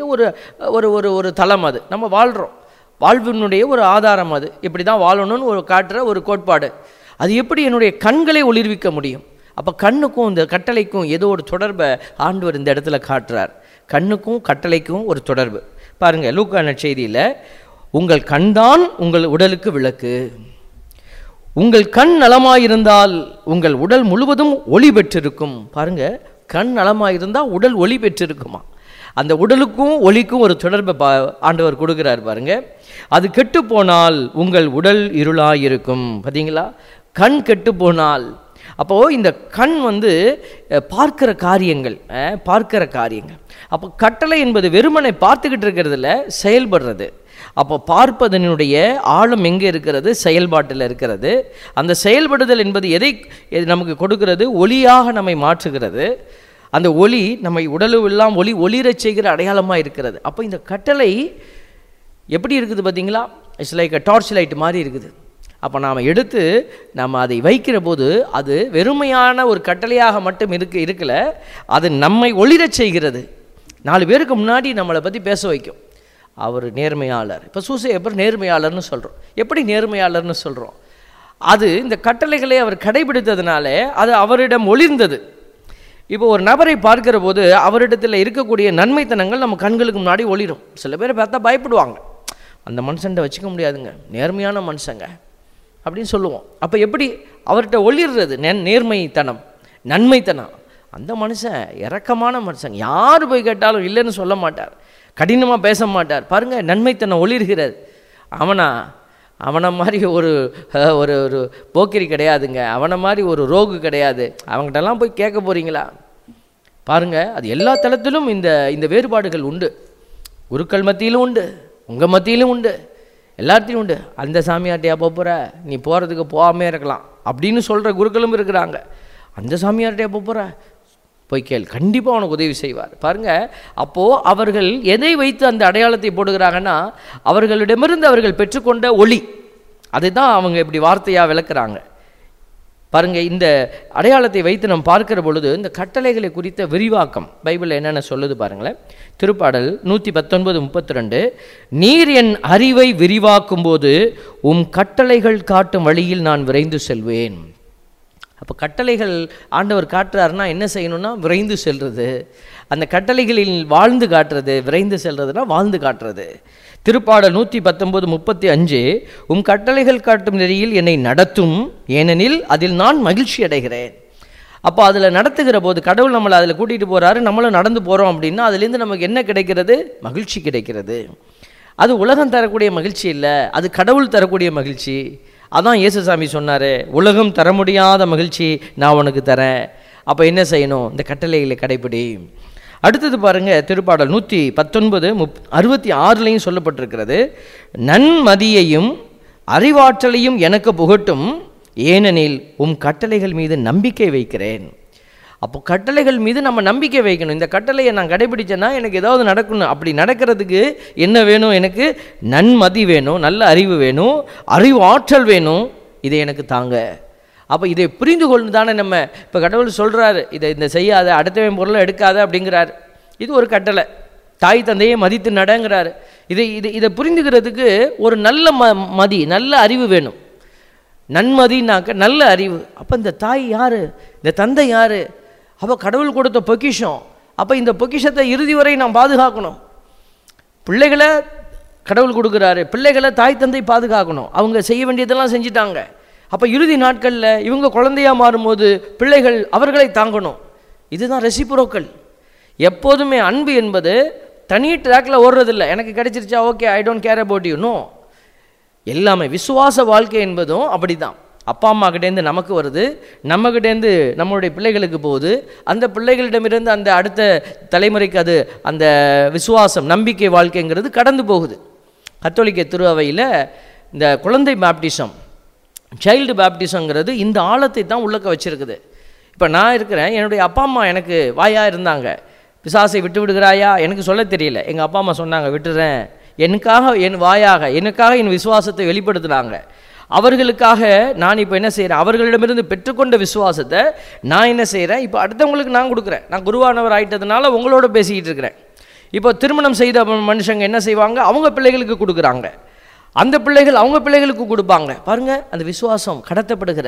ஒரு தளம். அது நம்ம வாழ்கிறோம், வாழ்வினுடைய ஒரு ஆதாரம். அது எப்படி தான் வாழணும்னு காட்டுற ஒரு கோட்பாடு. அது எப்படி என்னுடைய கண்களை ஒளிர்விக்க முடியும்? அப்போ கண்ணுக்கும் இந்த கட்டளைக்கும் ஏதோ ஒரு தொடர்பை ஆண்டவர் இந்த இடத்துல காட்டுறார். கண்ணுக்கும் கட்டளைக்கும் ஒரு தொடர்பு பாருங்கள். லூக்கா நற்செய்தியில், உங்கள் கண்தான் உங்கள் உடலுக்கு விளக்கு, உங்கள் கண் நலமாயிருந்தால் உங்கள் உடல் முழுவதும் ஒளி பெற்றிருக்கும். பாருங்க, கண் நலமாயிருந்தால் உடல் ஒளி பெற்றிருக்குமா. அந்த உடலுக்கும் ஒளிக்கும் ஒரு தொடர்பை ஆண்டவர் கொடுக்குறார் பாருங்க. அது கெட்டு போனால் உங்கள் உடல் இருளாயிருக்கும். பார்த்தீங்களா, கண் கெட்டு போனால். அப்போது இந்த கண் பார்க்கிற காரியங்கள். அப்போ கட்டளை என்பது வெறுமனை பார்த்துக்கிட்டு இருக்கிறதுல செயல்படுறது. அப்போ பார்ப்பதனுடைய ஆழம் எங்கே இருக்கிறது? செயல்பாட்டில் இருக்கிறது. அந்த செயல்படுதல் என்பது எதை நமக்கு கொடுக்கிறது? ஒளியாக நம்மை மாற்றுகிறது. அந்த ஒளி நம்மை உடலுவெல்லாம் ஒளிரச் செய்கிற அடையாளமாக இருக்கிறது. அப்போ இந்த கட்டளை எப்படி இருக்குது பார்த்தீங்களா? It's like a torch light மாதிரி இருக்குது. அப்போ நாம் எடுத்து நம்ம அதை வைக்கிற போது அது வெறுமையான ஒரு கட்டளையாக மட்டும் இருக்கல, அது நம்மை ஒளிரச் செய்கிறது. 4 பேருக்கு முன்னாடி நம்மளை பற்றி பேச வைக்கும். அவர் நேர்மையாளர். இப்போ சூசையப்பர் நேர்மையாளர்னு சொல்கிறோம். எப்படி நேர்மையாளர்னு சொல்கிறோம்? அது இந்த கட்டளைகளை அவர் கடைபிடித்ததுனால அது அவரிடம் ஒளிர்ந்தது. இப்போ ஒரு நபரை பார்க்கிற போது அவரிடத்தில் இருக்கக்கூடிய நன்மைத்தனங்கள் நம்ம கண்களுக்கு முன்னாடி ஒளிரும். சில பேரை பார்த்தா பயப்படுவாங்க, அந்த மனுஷன்ட்ட வச்சுக்க முடியாதுங்க, நேர்மையான மனுஷங்க அப்படின்னு சொல்லுவோம். அப்போ எப்படி அவர்கிட்ட ஒளிர்றது? நேர்மைத்தனம், நன்மைத்தனம். அந்த மனுஷன் இரக்கமான மனுஷன், யார் போய் கேட்டாலும் இல்லைன்னு சொல்ல மாட்டார், கடினமாக பேச மாட்டார். பாருங்கள், நன்மைத்தனம் ஒளிர்கிறது. அவனை மாதிரி ஒரு ஒரு போக்கிரி கிடையாதுங்க, அவனை மாதிரி ஒரு ரோகு கிடையாது. அவங்ககிட்டலாம் போய் கேட்க போகிறீங்களா? பாருங்கள், அது எல்லா தளத்திலும் இந்த வேறுபாடுகள் உண்டு. குருக்கள் மத்தியிலும் உண்டு, உங்கள் மத்தியிலும் உண்டு, எல்லாத்தையும் உண்டு. அந்த சாமியார்ட்டையா போகிற, நீ போகிறதுக்கு போகாமே இருக்கலாம் அப்படின்னு சொல்கிற குருக்களும் இருக்கிறாங்க. அந்த சாமியார்ட்டையா போகிற, போய் கேள், கண்டிப்பாக அவனுக்கு உதவி செய்வார். பாருங்கள், அப்போது அவர்கள் எதை வைத்து அந்த அடையாளத்தை போடுகிறாங்கன்னா, அவர்களிடமிருந்து அவர்கள் பெற்றுக்கொண்ட ஒளி, அதை தான் அவங்க இப்படி வார்த்தையாக விளக்குறாங்க. பாருங்கள், இந்த அடையாளத்தை வைத்து நம்ம பார்க்கிற பொழுது இந்த கட்டளைகளை குறித்த விரிவாக்கம் பைபிளில் என்னென்ன சொல்லுது பாருங்களேன். திருப்பாடல் 119:32, நீர் என் அறிவை விரிவாக்கும் போது கட்டளைகள் காட்டும் வழியில் நான் விரைந்து செல்வேன். அப்போ கட்டளைகள் ஆண்டவர் காட்டுறாருன்னா என்ன செய்யணும்னா விரைந்து செல்வது. அந்த கட்டளைகளில் வாழ்ந்து காட்டுறது. விரைந்து செல்றதுனா வாழ்ந்து காட்டுறது. திருப்பாடல் 119:35, கட்டளைகள் காட்டும் நெறியில் என்னை நடத்தும், ஏனெனில் அதில் நான் மகிழ்ச்சி அடைகிறேன். அப்போ அதில் நடத்துகிற போது கடவுள் நம்மளை அதில் கூட்டிகிட்டு போகிறாரு, நம்மளும் நடந்து போகிறோம் அப்படின்னா அதுலேருந்து நமக்கு என்ன கிடைக்கிறது? மகிழ்ச்சி கிடைக்கிறது. அது உலகம் தரக்கூடிய மகிழ்ச்சி இல்லை, அது கடவுள் தரக்கூடிய மகிழ்ச்சி. அதான் இயேசுசாமி சொன்னார், உலகம் தர முடியாத மகிழ்ச்சி நான் உனக்கு தரேன். அப்போ என்ன செய்யணும்? இந்த கட்டளைகளை கடைப்பிடி. அடுத்தது பாருங்கள், திருப்பாடல் 119:66 சொல்லப்பட்டிருக்கிறது, நன்மதியையும் அறிவாற்றலையும் எனக்கு புகட்டும், ஏனெனில் கட்டளைகள் மீது நம்பிக்கை வைக்கிறேன். அப்போ கட்டளைகள் மீது நம்ம நம்பிக்கை வைக்கணும். இந்த கட்டளையை நான் கடைபிடிச்சேன்னா எனக்கு ஏதாவது நடக்கணும். அப்படி நடக்கிறதுக்கு என்ன வேணும்? எனக்கு நன்மதி வேணும், நல்ல அறிவு வேணும், அறிவு ஆற்றல் வேணும். இதை எனக்கு தாங்க. அப்போ இதை புரிந்து கொண்டு தானே நம்ம இப்போ கடவுள் சொல்கிறாரு, இதை செய்யாத, அடுத்தவன் பொருளை எடுக்காத அப்படிங்கிறார். இது ஒரு கட்டளை. தாய் தந்தையை மதித்து நடங்கிறாரு. இதை புரிந்துக்கிறதுக்கு ஒரு நல்ல மதி, நல்ல அறிவு வேணும். நன்மதினாக்க நல்ல அறிவு. அப்போ இந்த தாய் யார்? இந்த தந்தை யார்? அப்போ கடவுள் கொடுத்த பொக்கிஷம். அப்போ இந்த பொக்கிஷத்தை இறுதி வரை நாம் பாதுகாக்கணும். பிள்ளைகளை கடவுள் கொடுக்குறாரு, பிள்ளைகளை தாய் தந்தை பாதுகாக்கணும். அவங்க செய்ய வேண்டியதெல்லாம் செஞ்சிட்டாங்க. அப்போ இறுதி நாட்களில் இவங்க குழந்தையாக மாறும்போது பிள்ளைகள் அவர்களை தாங்கணும். இதுதான் ரெசிப்ரோக்கல். எப்போதுமே அன்பு என்பது தனி ட்ராக்கில் ஓடுறதில்லை. எனக்கு கிடைச்சிருச்சா, okay, I don't care about you. No, எல்லாமே விசுவாச வாழ்க்கை என்பதும் அப்படி தான். அப்பா அம்மா கிட்டேருந்து நமக்கு வருது, நம்மக்கிட்டேருந்து நம்மளுடைய பிள்ளைகளுக்கு போகுது, அந்த பிள்ளைகளிடமிருந்து அந்த அடுத்த தலைமுறைக்கு அது அந்த விசுவாசம், நம்பிக்கை வாழ்க்கைங்கிறது கடந்து போகுது. கத்தோலிக்க திருஅவையில் இந்த குழந்தை பேப்டிசம், சைல்டு பேப்டிசம்ங்கிறது இந்த ஆழத்தை தான் உள்ளக்க வச்சுருக்குது. இப்போ நான் இருக்கிறேன், என்னுடைய அப்பா அம்மா எனக்கு வாயாக இருந்தாங்க, பிசாசை விட்டு விடுகிறாயா எனக்கு சொல்ல தெரியல. எங்கள் அப்பா அம்மா சொன்னாங்க, விட்டுறேன், எனக்காக என் வாயாக எனக்காக என் விசுவாசத்தை வெளிப்படுத்துனாங்க. அவர்களுக்காக நான் இப்போ என்ன செய்கிறேன்? அவர்களிடமிருந்து பெற்றுக்கொண்ட விசுவாசத்தை நான் என்ன செய்கிறேன்? இப்போ அடுத்தவங்களுக்கு நான் கொடுக்குறேன். நான் குருவானவர் ஆகிட்டதுனால உங்களோட பேசிக்கிட்டு இருக்கிறேன். இப்போ திருமணம் செய்த மனுஷங்க என்ன செய்வாங்க? அவங்க பிள்ளைகளுக்கு கொடுக்குறாங்க, அந்த பிள்ளைகள் அவங்க பிள்ளைகளுக்கு கொடுப்பாங்க. பாருங்கள், அந்த விசுவாசம் கடத்தப்படுகிற.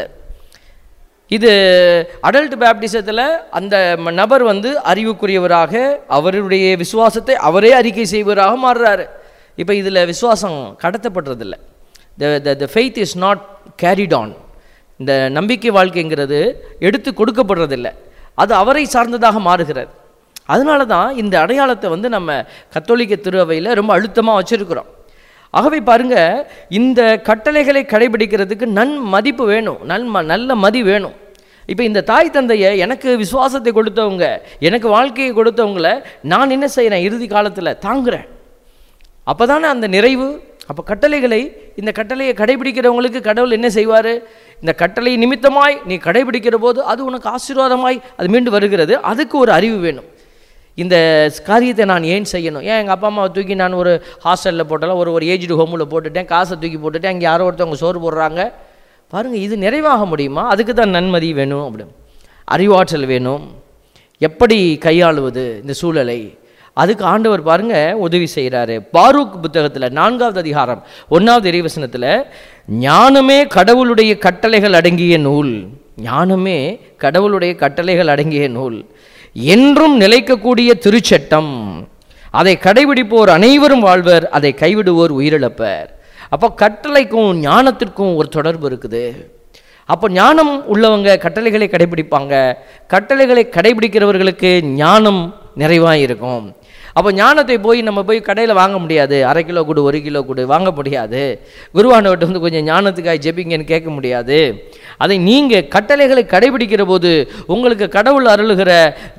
இது அடல்ட் பேப்டிசத்தில் அந்த நபர் அறிவுக்குரியவராக அவருடைய விசுவாசத்தை அவரே அறிக்கை செய்வராக மாறுறாரு. இப்போ இதில் விசுவாசம் கடத்தப்படுறதில்லை. the faith is not carried on. இந்த நம்பிக்கை வாழ்க்கைங்கிறது எடுத்து கொடுக்கப்படுறதில்லை, அது அவரை சார்ந்ததாக மாறுகிறது. அதனால தான் இந்த அடையாளத்தை நம்ம கத்தோலிக்க திருவையில் ரொம்ப அழுத்தமாக வச்சுருக்கிறோம். ஆகவே பாருங்க, இந்த கட்டளைகளை கடைபிடிக்கிறதுக்கு மதிப்பு வேணும், நல்ல மதி வேணும். இப்போ இந்த தாய் தந்தையை எனக்கு விசுவாசத்தை கொடுத்தவங்க, எனக்கு வாழ்க்கையை கொடுத்தவங்கள நான் என்ன செய்கிறேன், இறுதி காலத்தில் தாங்குகிறேன். அப்போ தானே அந்த நிறைவு. அப்போ இந்த கட்டளையை கடைபிடிக்கிறவங்களுக்கு கடவுள் என்ன செய்வார்? இந்த கட்டளை நிமித்தமாய் நீ கடைபிடிக்கிற போது அது உனக்கு ஆசீர்வாதமாய் அது மீண்டு வருகிறது. அதுக்கு ஒரு அறிவு வேணும். இந்த காரியத்தை நான் ஏன் செய்யணும்? ஏன் எங்கள் அப்பா அம்மாவை தூக்கி நான் ஒரு ஹாஸ்டலில் போட்டாலும், ஒரு ஏஜ்டு ஹோமில் போட்டுட்டேன், காசை தூக்கி போட்டுட்டேன், அங்கே யாரோ ஒருத்தவங்க சோறு போடுறாங்க பாருங்கள், இது நிறைவாக முடியுமா? அதுக்கு தான் நன்மதி வேணும், அப்படி அறிவாற்றல் வேணும். எப்படி கையாளுவது இந்த சூழலை, அதுக்கு ஆண்டவர் பாருங்க உதவி செய்கிறாரு. பாரூக் புத்தகத்தில் 4வது அதிகாரம் 1வது இறைவசனத்தில், ஞானமே கடவுளுடைய கட்டளைகள் அடங்கிய நூல், ஞானமே கடவுளுடைய கட்டளைகள் அடங்கிய நூல், என்றும் நிலைக்கக்கூடிய திருச்சட்டம், அதை கடைபிடிப்போர் அனைவரும் வாழ்வர், அதை கைவிடுவோர் உயிரிழப்பர். அப்போ கட்டளைக்கும் ஞானத்திற்கும் ஒரு தொடர்பு இருக்குது. அப்போ ஞானம் உள்ளவங்க கட்டளைகளை கடைபிடிப்பாங்க, கட்டளைகளை கடைபிடிக்கிறவர்களுக்கு ஞானம் நிறைவாக இருக்கும். அப்போ ஞானத்தை நம்ம போய் கடையில் வாங்க முடியாது. 1/2 கிலோ கொடு 1 கிலோ கொடு வாங்க முடியாது. குருவானவர்கிட்ட கொஞ்சம் ஞானத்துக்காக ஜெபிங்கன்னு கேட்க முடியாது. அதை நீங்கள் கட்டளைகளை கடைபிடிக்கிற போது உங்களுக்கு கடவுள் அருளுகிற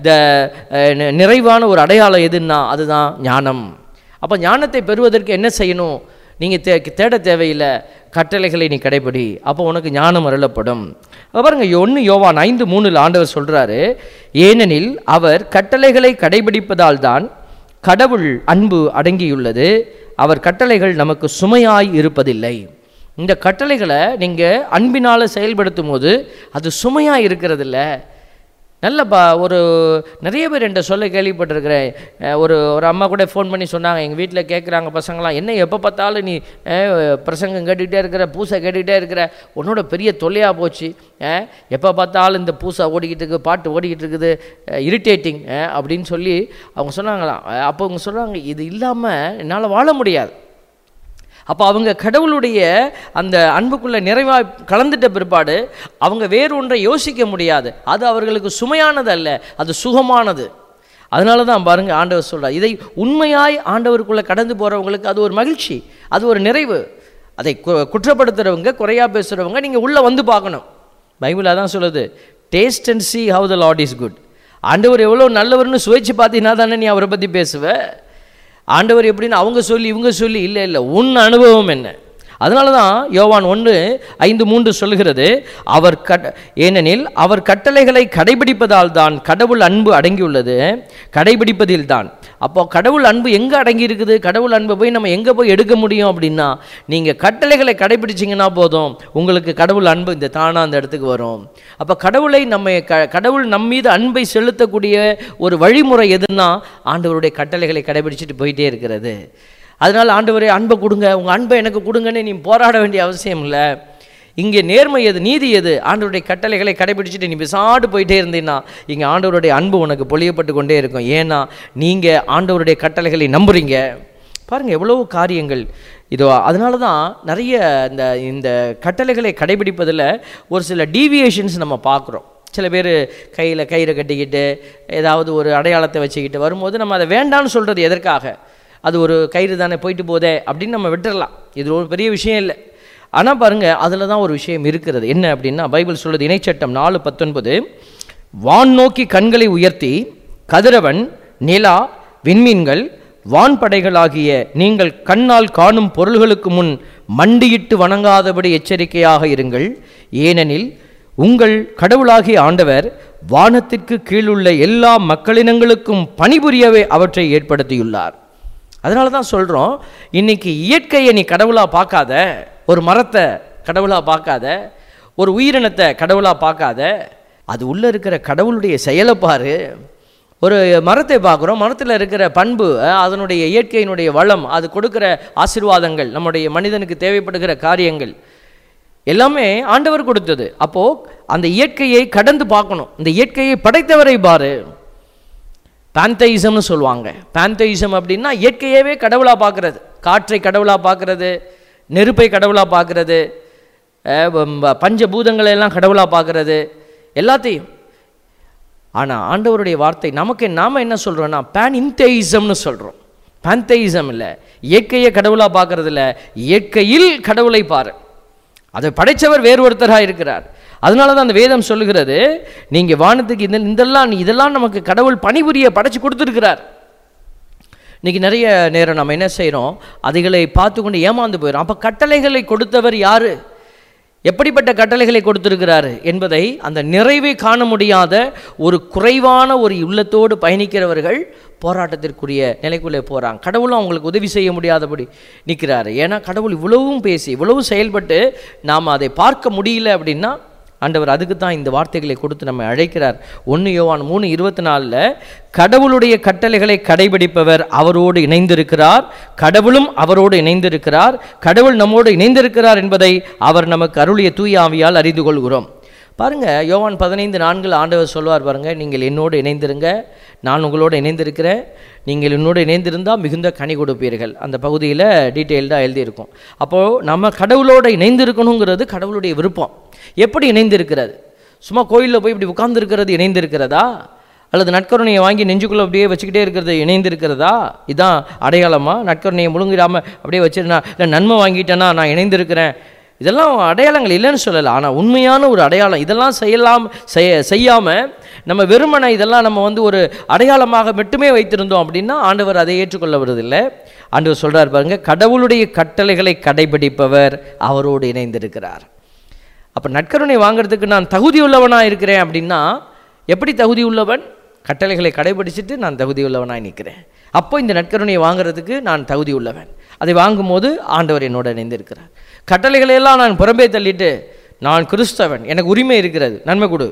நிறைவான ஒரு அடையாளம் எதுன்னா அதுதான் ஞானம். அப்போ ஞானத்தை பெறுவதற்கு என்ன செய்யணும்? நீங்கள் தேட தேவையில்லை, கட்டளைகளை நீ கடைபிடி, அப்போ உனக்கு ஞானம் அருளப்படும். பாருங்க, 1 யோவான் 5:3 ஆண்டவர் சொல்கிறாரு, ஏனெனில் அவர் கட்டளைகளை கடைபிடிப்பதால் தான் கடவுள் அன்பு அடங்கியுள்ளது, அவர் கட்டளைகள் நமக்கு சுமையாய் இருப்பதில்லை. இந்த கட்டளைகளை நீங்கள் அன்பினால் செயல்படுத்தும் போது அது சுமையாக இருக்கிறதில்ல. ஒரு நிறைய பேர் என்கிட்ட சொல்ல கேள்விப்பட்டிருக்கிறேன். ஒரு அம்மா கூட ஃபோன் பண்ணி சொன்னாங்க, எங்கள் வீட்டில் கேட்குறாங்க பசங்களாம், என்ன எப்போ பார்த்தாலும் நீ பிரசங்கம் கேட்டுக்கிட்டே இருக்கிற, பூசை கேட்டுக்கிட்டே இருக்கிற, உன்னோட பெரிய தொல்லையாக போச்சு, எப்போ பார்த்தாலும் இந்த பூசை ஓடிக்கிட்டு இருக்குது, பாட்டு ஓடிக்கிட்டு இருக்குது, இரிட்டேட்டிங் அப்படின்னு சொல்லி அவங்க சொன்னாங்களாம். அப்போ அவங்க சொல்கிறாங்க, இது இல்லாமல் என்னால் வாழ முடியாது. அப்போ அவங்க கடவுளுடைய அந்த அன்புக்குள்ளே நிறைவாக கலந்துட்ட பிற்பாடு அவங்க வேறொன்றை யோசிக்க முடியாது. அது அவர்களுக்கு சுமையானது அல்ல, அது சுகமானது. அதனால தான் பாருங்கள் ஆண்டவர் சொல்கிறார், இதை உண்மையாய் ஆண்டவருக்குள்ளே கடந்து போகிறவங்களுக்கு அது ஒரு மகிழ்ச்சி, அது ஒரு நிறைவு. அதை குற்றப்படுத்துகிறவங்க, குறையாக பேசுகிறவங்க நீங்கள் உள்ளே வந்து பார்க்கணும். பைபிள் அதான் சொல்லுது, taste and see how the Lord is good. ஆண்டவர் எவ்வளோ நல்லவர்னு சுவைச்சு பார்த்தீங்கன்னா தானே நீ அவரை பற்றி பேசுவ. ஆண்டவர் எப்படின்னு அவங்க சொல்லி இவங்க சொல்லி இல்லை, உன் அனுபவம் என்ன? அதனால தான் யோவான் 1:5-3 சொல்கிறது, ஏனெனில் அவர் கட்டளைகளை கடைபிடிப்பதால் தான் கடவுள் அன்பு அடங்கியுள்ளது, கடைபிடிப்பதில் தான். அப்போ கடவுள் அன்பு எங்கே அடங்கி இருக்குது? கடவுள் அன்பை போய் நம்ம எங்கே போய் எடுக்க முடியும் அப்படின்னா, நீங்கள் கட்டளைகளை கடைபிடிச்சிங்கன்னா போதும், உங்களுக்கு கடவுள் அன்பு இந்த தானாக அந்த இடத்துக்கு வரும். அப்போ கடவுள் நம் மீது அன்பை செலுத்தக்கூடிய ஒரு வழிமுறை எதுன்னா ஆண்டவருடைய கட்டளைகளை கடைபிடிச்சிட்டு போயிட்டே இருக்கிறது. அதனால் ஆண்டவரே அன்பை கொடுங்க, உங்கள் அன்பை எனக்கு கொடுங்கன்னு நீ போராட வேண்டிய அவசியம் இல்லை. இங்கே நேர்மை எது, நீதி எது? ஆண்டவருடைய கட்டளைகளை கடைபிடிச்சிட்டு நீ விசாடு போயிட்டே இருந்தீங்கன்னா இங்கே ஆண்டவருடைய அன்பு உனக்கு பொழியப்பட்டு கொண்டே இருக்கும். ஏன்னா நீங்கள் ஆண்டவருடைய கட்டளைகளை நம்புறீங்க. பாருங்கள் எவ்வளோ காரியங்கள் இதோ. அதனால தான் நிறைய இந்த கட்டளைகளை கடைபிடிப்பதில் ஒரு சில டீவியேஷன்ஸ் நம்ம பார்க்குறோம். சில பேர் கையில் கயிறை கட்டிக்கிட்டு ஏதாவது ஒரு அடையாளத்தை வச்சுக்கிட்டு வரும்போது நம்ம அதை வேண்டான்னு சொல்கிறது எதற்காக? அது ஒரு கயிறு தானே, போயிட்டு போதே அப்படின்னு நம்ம விட்டுடலாம். இது ஒரு பெரிய விஷயம் இல்லை. ஆனால் பாருங்கள், அதில் தான் ஒரு விஷயம் இருக்கிறது. என்ன அப்படின்னா, பைபிள் சொல்லுது, இணைச்சட்டம் 4:19, வான் நோக்கி கண்களை உயர்த்தி கதிரவன், நிலா, விண்மீன்கள், வான்படைகளாகிய நீங்கள் கண்ணால் காணும் பொருள்களுக்கு முன் மண்டியிட்டு வணங்காதபடி எச்சரிக்கையாக இருங்கள். ஏனெனில் உங்கள் கடவுளாகிய ஆண்டவர் வானத்திற்கு கீழுள்ள எல்லா மக்களினங்களுக்கும் பணிபுரியவே அவற்றை ஏற்படுத்தியுள்ளார். அதனால தான் சொல்கிறோம், இன்னைக்கு இயற்கையை நீ கடவுளாக பார்க்காத, ஒரு மரத்தை கடவுளாக பார்க்காத, ஒரு உயிரினத்தை கடவுளாக பார்க்காத, அது உள்ளே இருக்கிற கடவுளுடைய செயலை பாரு. ஒரு மரத்தை பார்க்குறோம், மரத்தில் இருக்கிற பண்பு, அதனுடைய இயற்கையினுடைய வளம், அது கொடுக்குற ஆசீர்வாதங்கள், நம்முடைய மனிதனுக்கு தேவைப்படுகிற காரியங்கள் எல்லாமே ஆண்டவர் கொடுத்தது. அப்போது அந்த இயற்கையை கடந்து பார்க்கணும். இந்த இயற்கையை படைத்தவரை பாரு. பேந்தயிசம்னு சொல்லுவாங்க. பேந்தயிசம் அப்படின்னா இயற்கையவே கடவுளாக பார்க்குறது, காற்றை கடவுளாக பார்க்குறது, நெருப்பை கடவுளாக பார்க்குறது, பஞ்சபூதங்களை எல்லாம் கடவுளாக பார்க்குறது, எல்லாத்தையும். ஆனால் ஆண்டவருடைய வார்த்தை நாம் என்ன சொல்கிறோன்னா பேன்தெயிசம்னு சொல்கிறோம். பேன்தெயிசம் இல்லை, இயற்கையை கடவுளாக பார்க்கறது இல்லை, இயற்கையில் கடவுளை பாரு. அதை படைத்தவர் வேறு ஒருத்தராக இருக்கிறார். அதனால தான் அந்த வேதம் சொல்லுகிறது, நீங்கள் வானத்துக்கு இதெல்லாம் நமக்கு கடவுள் பணிபுரிய படைச்சு கொடுத்துருக்கிறார். இன்றைக்கி நிறைய நேரம் நம்ம என்ன செய்கிறோம், அதுகளை பார்த்து கொண்டு ஏமாந்து போயிடும். அப்போ கட்டளைகளை கொடுத்தவர் யார், எப்படிப்பட்ட கட்டளைகளை கொடுத்திருக்கிறார் என்பதை அந்த நிறைவை காண முடியாத ஒரு குறைவான ஒரு உள்ளத்தோடு பயணிக்கிறவர்கள் போராட்டத்திற்குரிய நிலைக்குள்ளே போகிறாங்க. கடவுளும் அவங்களுக்கு உதவி செய்ய முடியாதபடி நிற்கிறாரு. ஏன்னா கடவுள் இவ்வளவும் பேசி இவ்வளவு செயல்பட்டு நாம் அதை பார்க்க முடியல அப்படின்னா ஆண்டவர் அதுக்கு தான் இந்த வார்த்தைகளை கொடுத்து நம்மை அழைக்கிறார். 1 யோவான் 3:24 கடவுளுடைய கட்டளைகளை கடைபிடிப்பவர் அவரோடு இணைந்திருக்கிறார், கடவுளும் அவரோடு இணைந்திருக்கிறார், கடவுள் நம்மோடு இணைந்திருக்கிறார் என்பதை அவர் நமக்கு அருளிய தூய ஆவியால் அறிந்து கொள்கிறோம். பாருங்கள், யோவான் 15:4 ஆண்டவர் சொல்வார் பாருங்கள், நீங்கள் என்னோடு இணைந்திருங்க, நான் உங்களோடு இணைந்திருக்கிறேன், நீங்கள் என்னோடு இணைந்திருந்தால் மிகுந்த கனி கொடுப்பீர்கள். அந்த பகுதியில் டீட்டெயில்டாக எழுதியிருக்கும். அப்போது நம்ம கடவுளோடு இணைந்திருக்கணுங்கிறது கடவுளுடைய விருப்பம். எப்படி இணைந்திருக்கிறது? சும்மா கோயிலில் போய் இப்படி உட்கார்ந்துருக்கிறது இணைந்திருக்கிறதா, அல்லது நற்கருணையை வாங்கி நெஞ்சுக்குள்ளே அப்படியே வச்சுக்கிட்டே இருக்கிறது இணைந்திருக்கிறதா? இதுதான் அடையாளமா? நற்கருணையை முழுங்கிடாமல் அப்படியே வச்சிருந்தா, இல்லை நன்மை வாங்கிட்டேன்னா நான் இணைந்திருக்கிறேன், இதெல்லாம் அடையாளங்கள் இல்லைன்னு சொல்லலை. ஆனால் உண்மையான ஒரு அடையாளம். இதெல்லாம் செய்யாமல் நம்ம வெறுமனை இதெல்லாம் நம்ம ஒரு அடையாளமாக மட்டுமே வைத்திருந்தோம் அப்படின்னா ஆண்டவர் அதை ஏற்றுக்கொள்ள வருவதில்லை. ஆண்டவர் சொல்கிறார் பாருங்க, கடவுளுடைய கட்டளைகளை கடைபிடிப்பவர் அவரோடு இணைந்திருக்கிறார். அப்போ நற்கருணை வாங்கிறதுக்கு நான் தகுதி உள்ளவனாக இருக்கிறேன் அப்படின்னா, எப்படி தகுதி உள்ளவன்? கட்டளைகளை கடைபிடிச்சிட்டு நான் தகுதி உள்ளவனாக நிற்கிறேன். அப்போ இந்த நற்கருணையை வாங்கிறதுக்கு நான் தகுதி உள்ளவன். அதை வாங்கும்போது ஆண்டவர் என்னோட இணைந்திருக்கிறார். கட்டளைகளையெல்லாம் நான் புறம்பே தள்ளிட்டு நான் கிறிஸ்தவன், எனக்கு உரிமை இருக்கிறது, நன்மை கொடு,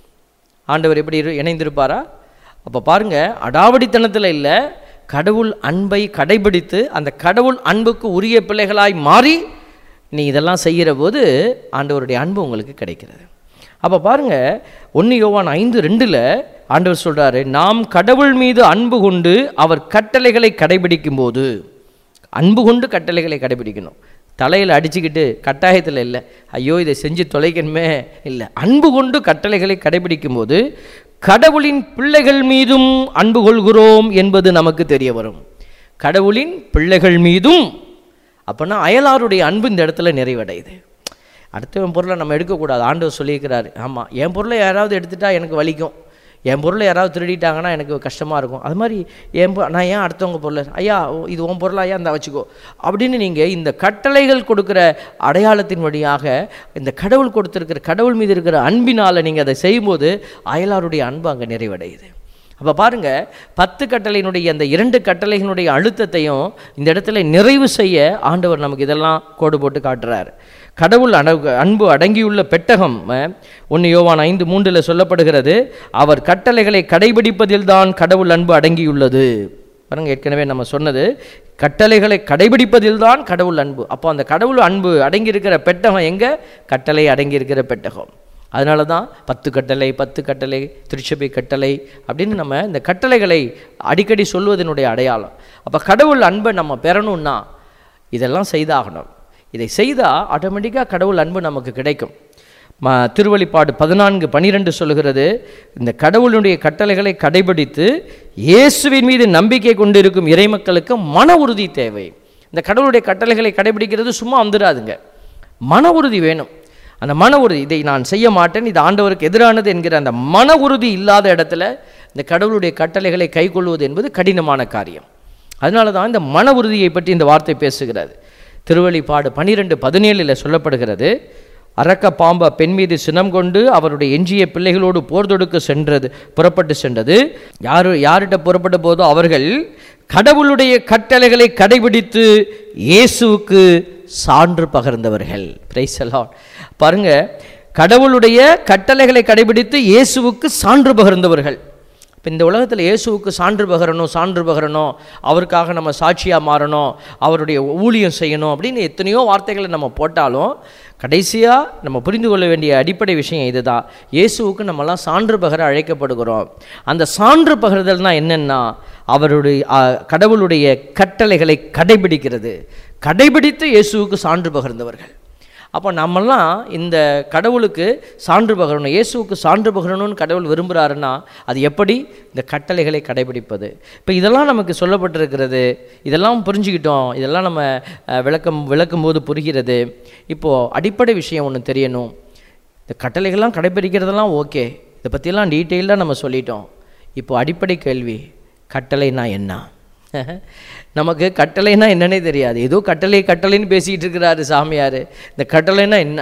ஆண்டவர் எப்படி இணைந்திருப்பாரா? அப்போ பாருங்கள், அடாவடித்தனத்தில் இல்லை, கடவுள் அன்பை கடைபிடித்து அந்த கடவுள் அன்புக்கு உரிய பிள்ளைகளாய் மாறி நீ இதெல்லாம் செய்கிற போது ஆண்டவருடைய அன்பு உங்களுக்கு கிடைக்கிறது. அப்போ பாருங்கள், 1 யோவான் 5:2 ஆண்டவர் சொல்கிறாரு, நாம் கடவுள் மீது அன்பு கொண்டு அவர் கட்டளைகளை கடைபிடிக்கும் போது, அன்பு கொண்டு கட்டளைகளை கடைபிடிக்கணும். தலையில் அடிச்சுக்கிட்டு கட்டாயத்தில் இல்லை, ஐயோ இதை செஞ்சு தொலைக்கணுமே இல்லை, அன்பு கொண்டு கட்டளைகளை கடைபிடிக்கும் போது கடவுளின் பிள்ளைகள் மீதும் அன்பு கொள்கிறோம் என்பது நமக்கு தெரிய வரும். கடவுளின் பிள்ளைகள் மீதும், அப்போனா அயலாருடைய அன்பு இந்த இடத்துல நிறைவடையுது. அடுத்தவன் பொருளை நம்ம எடுக்கக்கூடாது. ஆண்டவர் சொல்லியிருக்கிறாரு, ஆமாம் என் பொருளை யாராவது எடுத்துட்டா எனக்கு வலிக்கும், என் பொருளை யாராவது திருடிட்டாங்கன்னா எனக்கு கஷ்டமாக இருக்கும், அது மாதிரி நான் ஏன் அடுத்தவங்க பொருளை, ஐயா இது உன் பொருளா, ஐயா இந்த வச்சுக்கோ அப்படின்னு நீங்கள் இந்த கட்டளைகள் கொடுக்குற அடையாளத்தின் வழியாக இந்த கடவுள் கொடுத்துருக்கிற கடவுள் மீது இருக்கிற அன்பினால் நீங்கள் அதை செய்யும்போது அயலாருடைய அன்பு அங்கே நிறைவடையுது. அப்போ பாருங்கள், 10 கட்டளையினுடைய அந்த 2 கட்டளைகளுடைய அழுத்தத்தையும் இந்த இடத்துல நிறைவு செய்ய ஆண்டவர் நமக்கு இதெல்லாம் கோடு போட்டு காட்டுறார். கடவுள் அன்பு அடங்கியுள்ள பெட்டகம் 1 யோவான் 5:3 சொல்லப்படுகிறது, அவர் கட்டளைகளை கடைபிடிப்பதில் தான் கடவுள் அன்பு அடங்கியுள்ளது. பாருங்க, ஏற்கனவே நம்ம சொன்னது, கட்டளைகளை கடைபிடிப்பதில் தான் கடவுள் அன்பு. அப்போ அந்த கடவுள் அன்பு அடங்கியிருக்கிற பெட்டகம் எங்கே? கட்டளை அடங்கியிருக்கிற பெட்டகம். அதனால தான் 10 கட்டளை திருச்சபை கட்டளை அப்படின்னு நம்ம இந்த கட்டளைகளை அடிக்கடி சொல்வதனுடைய அடையாளம். அப்போ கடவுள் அன்பை நம்ம பெறணும்னா இதெல்லாம் செய்தாகணும். இதை செய்தால் ஆட்டோமேட்டிக்காக கடவுள் அன்பு நமக்கு கிடைக்கும். திருவெளிப்பாடு 14:12 சொல்லுகிறது, இந்த கடவுளுடைய கட்டளைகளை கடைபிடித்து இயேசுவின் மீது நம்பிக்கை கொண்டிருக்கும் இறைமக்களுக்கு மன உறுதி தேவை. இந்த கடவுளுடைய கட்டளைகளை கடைபிடிக்கிறது சும்மா வந்துடாதுங்க, மன உறுதி வேணும். அந்த மன உறுதி, இதை நான் செய்ய மாட்டேன், இது ஆண்டவருக்கு எதிரானது என்கிற அந்த மன உறுதி இல்லாத இடத்துல இந்த கடவுளுடைய கட்டளைகளை கைக்கொள்வது என்பது கடினமான காரியம். அதனால தான் இந்த மன உறுதியை பற்றி இந்த வார்த்தை பேசுகிறது. திருவெளிப்பாடு 12:17 சொல்லப்படுகிறது, அரக்க பாம்பு பெண் மீது சினம் கொண்டு அவருடைய எஞ்சிய பிள்ளைகளோடு போர் தொடுக்க புறப்பட்டு சென்றது. யார்கிட்ட புறப்பட்ட போதோ அவர்கள் கடவுளுடைய கட்டளைகளை கடைபிடித்து இயேசுவுக்கு சான்று பகர்ந்தவர்கள். Praise the Lord. பாருங்க, கடவுளுடைய கட்டளைகளை கடைபிடித்து இயேசுவுக்கு சான்று பகர்ந்தவர்கள். இப்போ இந்த உலகத்தில் இயேசுவுக்கு சான்று பகரணும், அவருக்காக நம்ம சாட்சியாக மாறணும், அவருடைய ஊழியம் செய்யணும் அப்படின்னு எத்தனையோ வார்த்தைகளை நம்ம போட்டாலும் கடைசியாக நம்ம புரிந்து கொள்ள வேண்டிய அடிப்படை விஷயம் இதுதான். இயேசுவுக்கு நம்மலாம் சான்று பகர அழைக்கப்படுகிறோம். அந்த சான்று பகர்தல்னால் என்னென்னா, அவருடைய கடவுளுடைய கட்டளைகளை கடைபிடித்து இயேசுவுக்கு சான்று பகர்ந்தவர்கள். அப்போ நம்மெல்லாம் இந்த கடவுளுக்கு சான்று பகரணும், இயேசுவுக்கு சான்று பகரணும்னு கடவுள் விரும்புகிறாருன்னா அது எப்படி? இந்த கட்டளைகளை கடைபிடிப்பது. இப்போ இதெல்லாம் நமக்கு சொல்லப்பட்டிருக்கிறது, இதெல்லாம் புரிஞ்சுக்கிட்டோம், இதெல்லாம் நம்ம விளக்கும்போது புரிகிறது. இப்போது அடிப்படை விஷயம் ஒன்று தெரியணும். இந்த கட்டளைகள்லாம் கடைபிடிக்கிறதெல்லாம் ஓகே, இதை பற்றியெல்லாம் டீட்டெயிலாக நம்ம சொல்லிட்டோம். இப்போது அடிப்படை கேள்வி, கட்டளைனா என்ன? நமக்கு கட்டளைனா என்னன்னே தெரியாது. ஏதோ கட்டளைன்னு பேசிகிட்டு இருக்கிறாரு சாமியார். இந்த கட்டளைனா என்ன?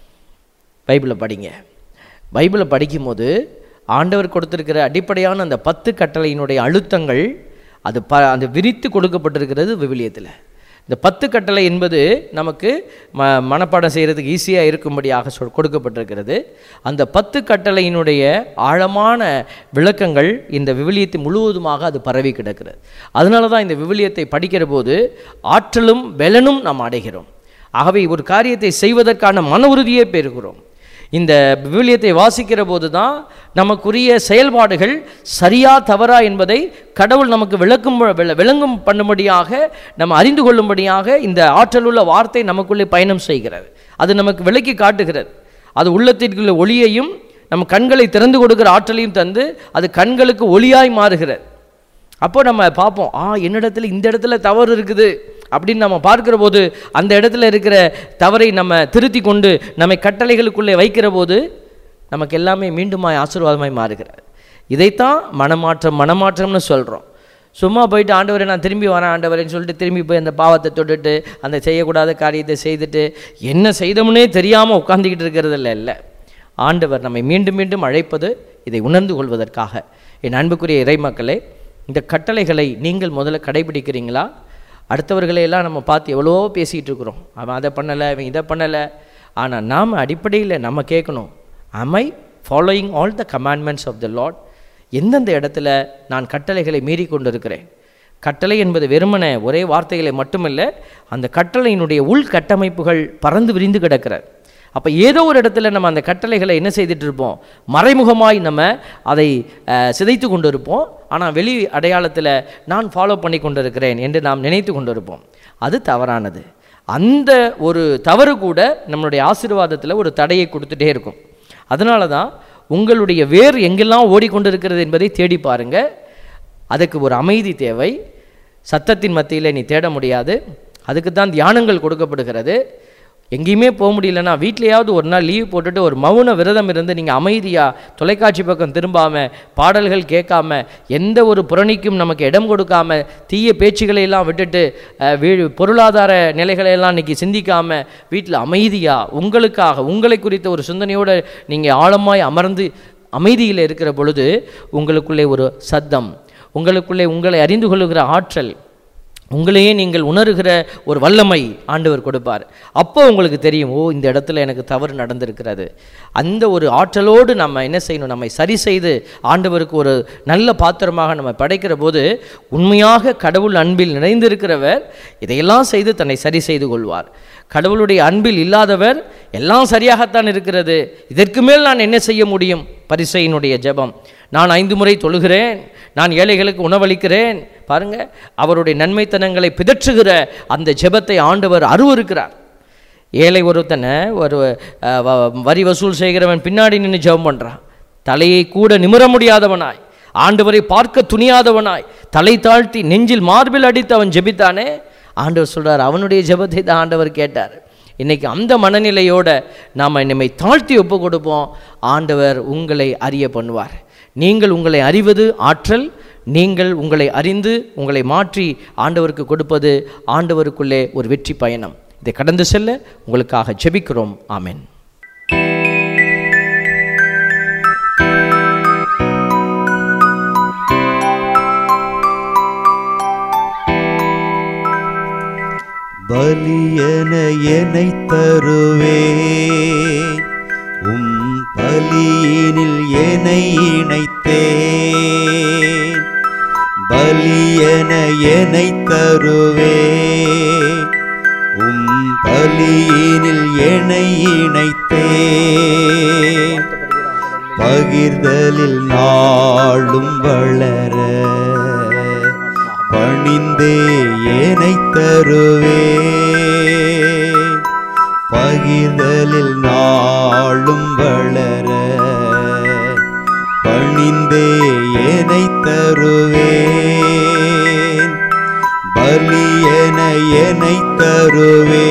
பைபிளை படிங்க. பைபிளை படிக்கும்போது ஆண்டவர் கொடுத்துருக்கிற அடிப்படையான அந்த 10 கட்டளையினுடைய அழுத்தங்கள் அது விரித்து கொடுக்கப்பட்டிருக்கிறது விவிலியத்தில். இந்த 10 கட்டளை என்பது நமக்கு மனப்பாடம் செய்கிறதுக்கு ஈஸியாக இருக்கும்படியாக கொடுக்கப்பட்டிருக்கிறது. அந்த 10 கட்டளையினுடைய ஆழமான விளக்கங்கள் இந்த விவிலியத்தை முழுவதுமாக அது பரவி கிடக்கிறது. அதனால தான் இந்த விவிலியத்தை படிக்கிற போது ஆற்றலும் பலனும் நாம் அடைகிறோம். ஆகவே ஒரு காரியத்தை செய்வதற்கான மன உறுதியை பெறுகிறோம். இந்த விவிலியத்தை வாசிக்கிற போது தான் நமக்குரிய செயல்பாடுகள் சரியா தவறா என்பதை கடவுள் நமக்கு விளங்கும் பண்ணும்படியாக, நம்ம அறிந்து கொள்ளும்படியாக இந்த ஆற்றலுள்ள வார்த்தை நமக்குள்ளே பயணம் செய்கிறது. அது நமக்கு விளக்கி காட்டுகிறது. அது உள்ளத்திற்குள்ள ஒளியையும் நம்ம கண்களை திறந்து கொடுக்கிற ஆற்றலையும் தந்து அது கண்களுக்கு ஒளியாய் மாறுகிறது. அப்போ நம்ம பார்ப்போம், என்னிடத்துல இந்த இடத்துல தவறு இருக்குது அப்படின்னு நம்ம பார்க்கிற போது அந்த இடத்துல இருக்கிற தவறை நம்ம திருத்தி கொண்டு நம்மை கட்டளைகளுக்குள்ளே வைக்கிற போது நமக்கு எல்லாமே மீண்டுமாய் ஆசீர்வாதமாய் மாறுகிறது. இதைத்தான் மனமாற்றம்னு சொல்கிறோம். சும்மா போயிட்டு ஆண்டவரை நான் திரும்பி வரேன் ஆண்டவரேன்னு சொல்லிட்டு திரும்பி போய் அந்த பாவத்தை தொட்டுட்டு அந்த செய்யக்கூடாத காரியத்தை செய்துட்டு என்ன செய்தோம்னே தெரியாமல் உட்காந்துக்கிட்டு இருக்கிறது இல்லை. ஆண்டவர் நம்மை மீண்டும் மீண்டும் அழைப்பது இதை உணர்ந்து கொள்வதற்காக. என் அன்புக்குரிய இறைமக்களே, இந்த கட்டளைகளை நீங்கள் முதல்ல கடைபிடிக்கிறீங்களா? அடுத்தவர்களையெல்லாம் நம்ம பார்த்து எவ்வளோ பேசிகிட்டு இருக்கிறோம், அவன் அதை பண்ணலை, அவன் இதை பண்ணலை. ஆனால் நாம் அடிப்படையில் நம்ம கேட்கணும், am I following all the commandments of the Lord? எந்தெந்த இடத்துல நான் கட்டளைகளை மீறி கொண்டு இருக்கிறேன்? கட்டளை என்பது வெறுமனே ஒரே வார்த்தைகளை மட்டுமில்லை, அந்த கட்டளையினுடைய உள்கட்டமைப்புகள் பறந்து விரிந்து கிடக்கிறது. அப்போ ஏதோ ஒரு இடத்துல நம்ம அந்த கட்டளைகளை என்ன செய்துட்டு இருப்போம், மறைமுகமாய் நம்ம அதை சிதைத்து கொண்டு இருப்போம். ஆனால் வெளி அடையாளத்தில் நான் ஃபாலோ பண்ணி கொண்டு இருக்கிறேன் என்று நாம் நினைத்து கொண்டு இருப்போம். அது தவறானது. அந்த ஒரு தவறு கூட நம்மளுடைய ஆசீர்வாதத்தில் ஒரு தடையை கொடுத்துட்டே இருக்கும். அதனால தான் உங்களுடைய வேர் எங்கெல்லாம் ஓடிக்கொண்டு இருக்கிறது என்பதை தேடி பாருங்கள். அதுக்கு ஒரு அமைதி தேவை. சத்தத்தின் மத்தியில் நீ தேட முடியாது. அதுக்கு தான் தியானங்கள் கொடுக்கப்படுகிறது. எங்கேயுமே போக முடியலன்னா வீட்லையாவது ஒரு நாள் லீவ் போட்டுட்டு ஒரு மௌன விரதம் இருந்து நீங்கள் அமைதியாக தொலைக்காட்சி பக்கம் திரும்பாமல், பாடல்கள் கேட்காம, எந்த ஒரு புரணிக்கும் நமக்கு இடம் கொடுக்காமல், தீய பேச்சுக்களை எல்லாம் விட்டுட்டு பொருளாதார நிலைகளையெல்லாம் இன்றைக்கி சிந்திக்காமல் வீட்டில் அமைதியாக உங்களுக்காக உங்களை குறித்த ஒரு சிந்தனையோடு நீங்கள் ஆழமாய் அமர்ந்து அமைதியில் இருக்கிற பொழுது உங்களுக்குள்ளே ஒரு சத்தம், உங்களுக்குள்ளே உங்களை அறிந்து கொள்ளுகிற ஆற்றல், உங்களையே நீங்கள் உணர்கிற ஒரு வல்லமை ஆண்டவர் கொடுப்பார். அப்போ உங்களுக்கு தெரியும், இந்த இடத்துல எனக்கு தவறு நடந்திருக்கிறது. அந்த ஒரு ஆற்றலோடு நம்ம என்ன செய்யணும், நம்மை சரி செய்து ஆண்டவருக்கு ஒரு நல்ல பாத்திரமாக நம்ம படைக்கிற போது உண்மையாக கடவுள் அன்பில் நிறைந்திருக்கிறவர் இதையெல்லாம் செய்து தன்னை சரி செய்து கொள்வார். கடவுளுடைய அன்பில் இல்லாதவர் எல்லாம் சரியாகத்தான் இருக்கிறது, இதற்கு மேல் நான் என்ன செய்ய முடியும்? பரிசையினுடைய ஜெபம், நான் 5 முறை தொழுகிறேன், நான் ஏழைகளுக்கு உணவளிக்கிறேன். பாருங்க, அவருடைய நன்மைத்தனங்களை பிதற்றுகிற அந்த ஜெபத்தை ஆண்டவர் அருவருக்கிறார். ஏழை ஒருத்தனை ஒரு வரி வசூல் செய்கிறவன் பின்னாடி நின்று ஜெபம் பண்ணுறான். தலையை கூட நிமிர முடியாதவனாய், ஆண்டவரை பார்க்க துணியாதவனாய், தலை தாழ்த்தி நெஞ்சில் மார்பில் அடித்து அவன் ஜெபித்தானே. ஆண்டவர் சொல்கிறார், அவனுடைய ஜெபத்தை தான் ஆண்டவர் கேட்டார். இன்றைக்கி அந்த மனநிலையோடு நாம் நம்மை தாழ்த்தி ஒப்பு கொடுப்போம். ஆண்டவர் உங்களை அறிய பண்ணுவார். நீங்கள் உங்களை அறிவது ஆற்றல். நீங்கள் உங்களை அறிந்து உங்களை மாற்றி ஆண்டவருக்கு கொடுப்பது ஆண்டவருக்குள்ளே ஒரு வெற்றி பயணம். இதை கடந்து செல்ல உங்களுக்காக ஜெபிக்கிறோம். ஆமென். பலியென என்னை தருவேன், பலியினில் என்னை இணைத்தேன். பலியென என்னை தருவேன், பலியினில் என்னை இணைத்தேன். பகிர்தலில் நாளும் வளர பணிந்தே என்னை தருவேன். பகிர்தலில் நாளும் வளர பணிந்தே என்னை தருவேன், பலியென என்னை தருவேன்.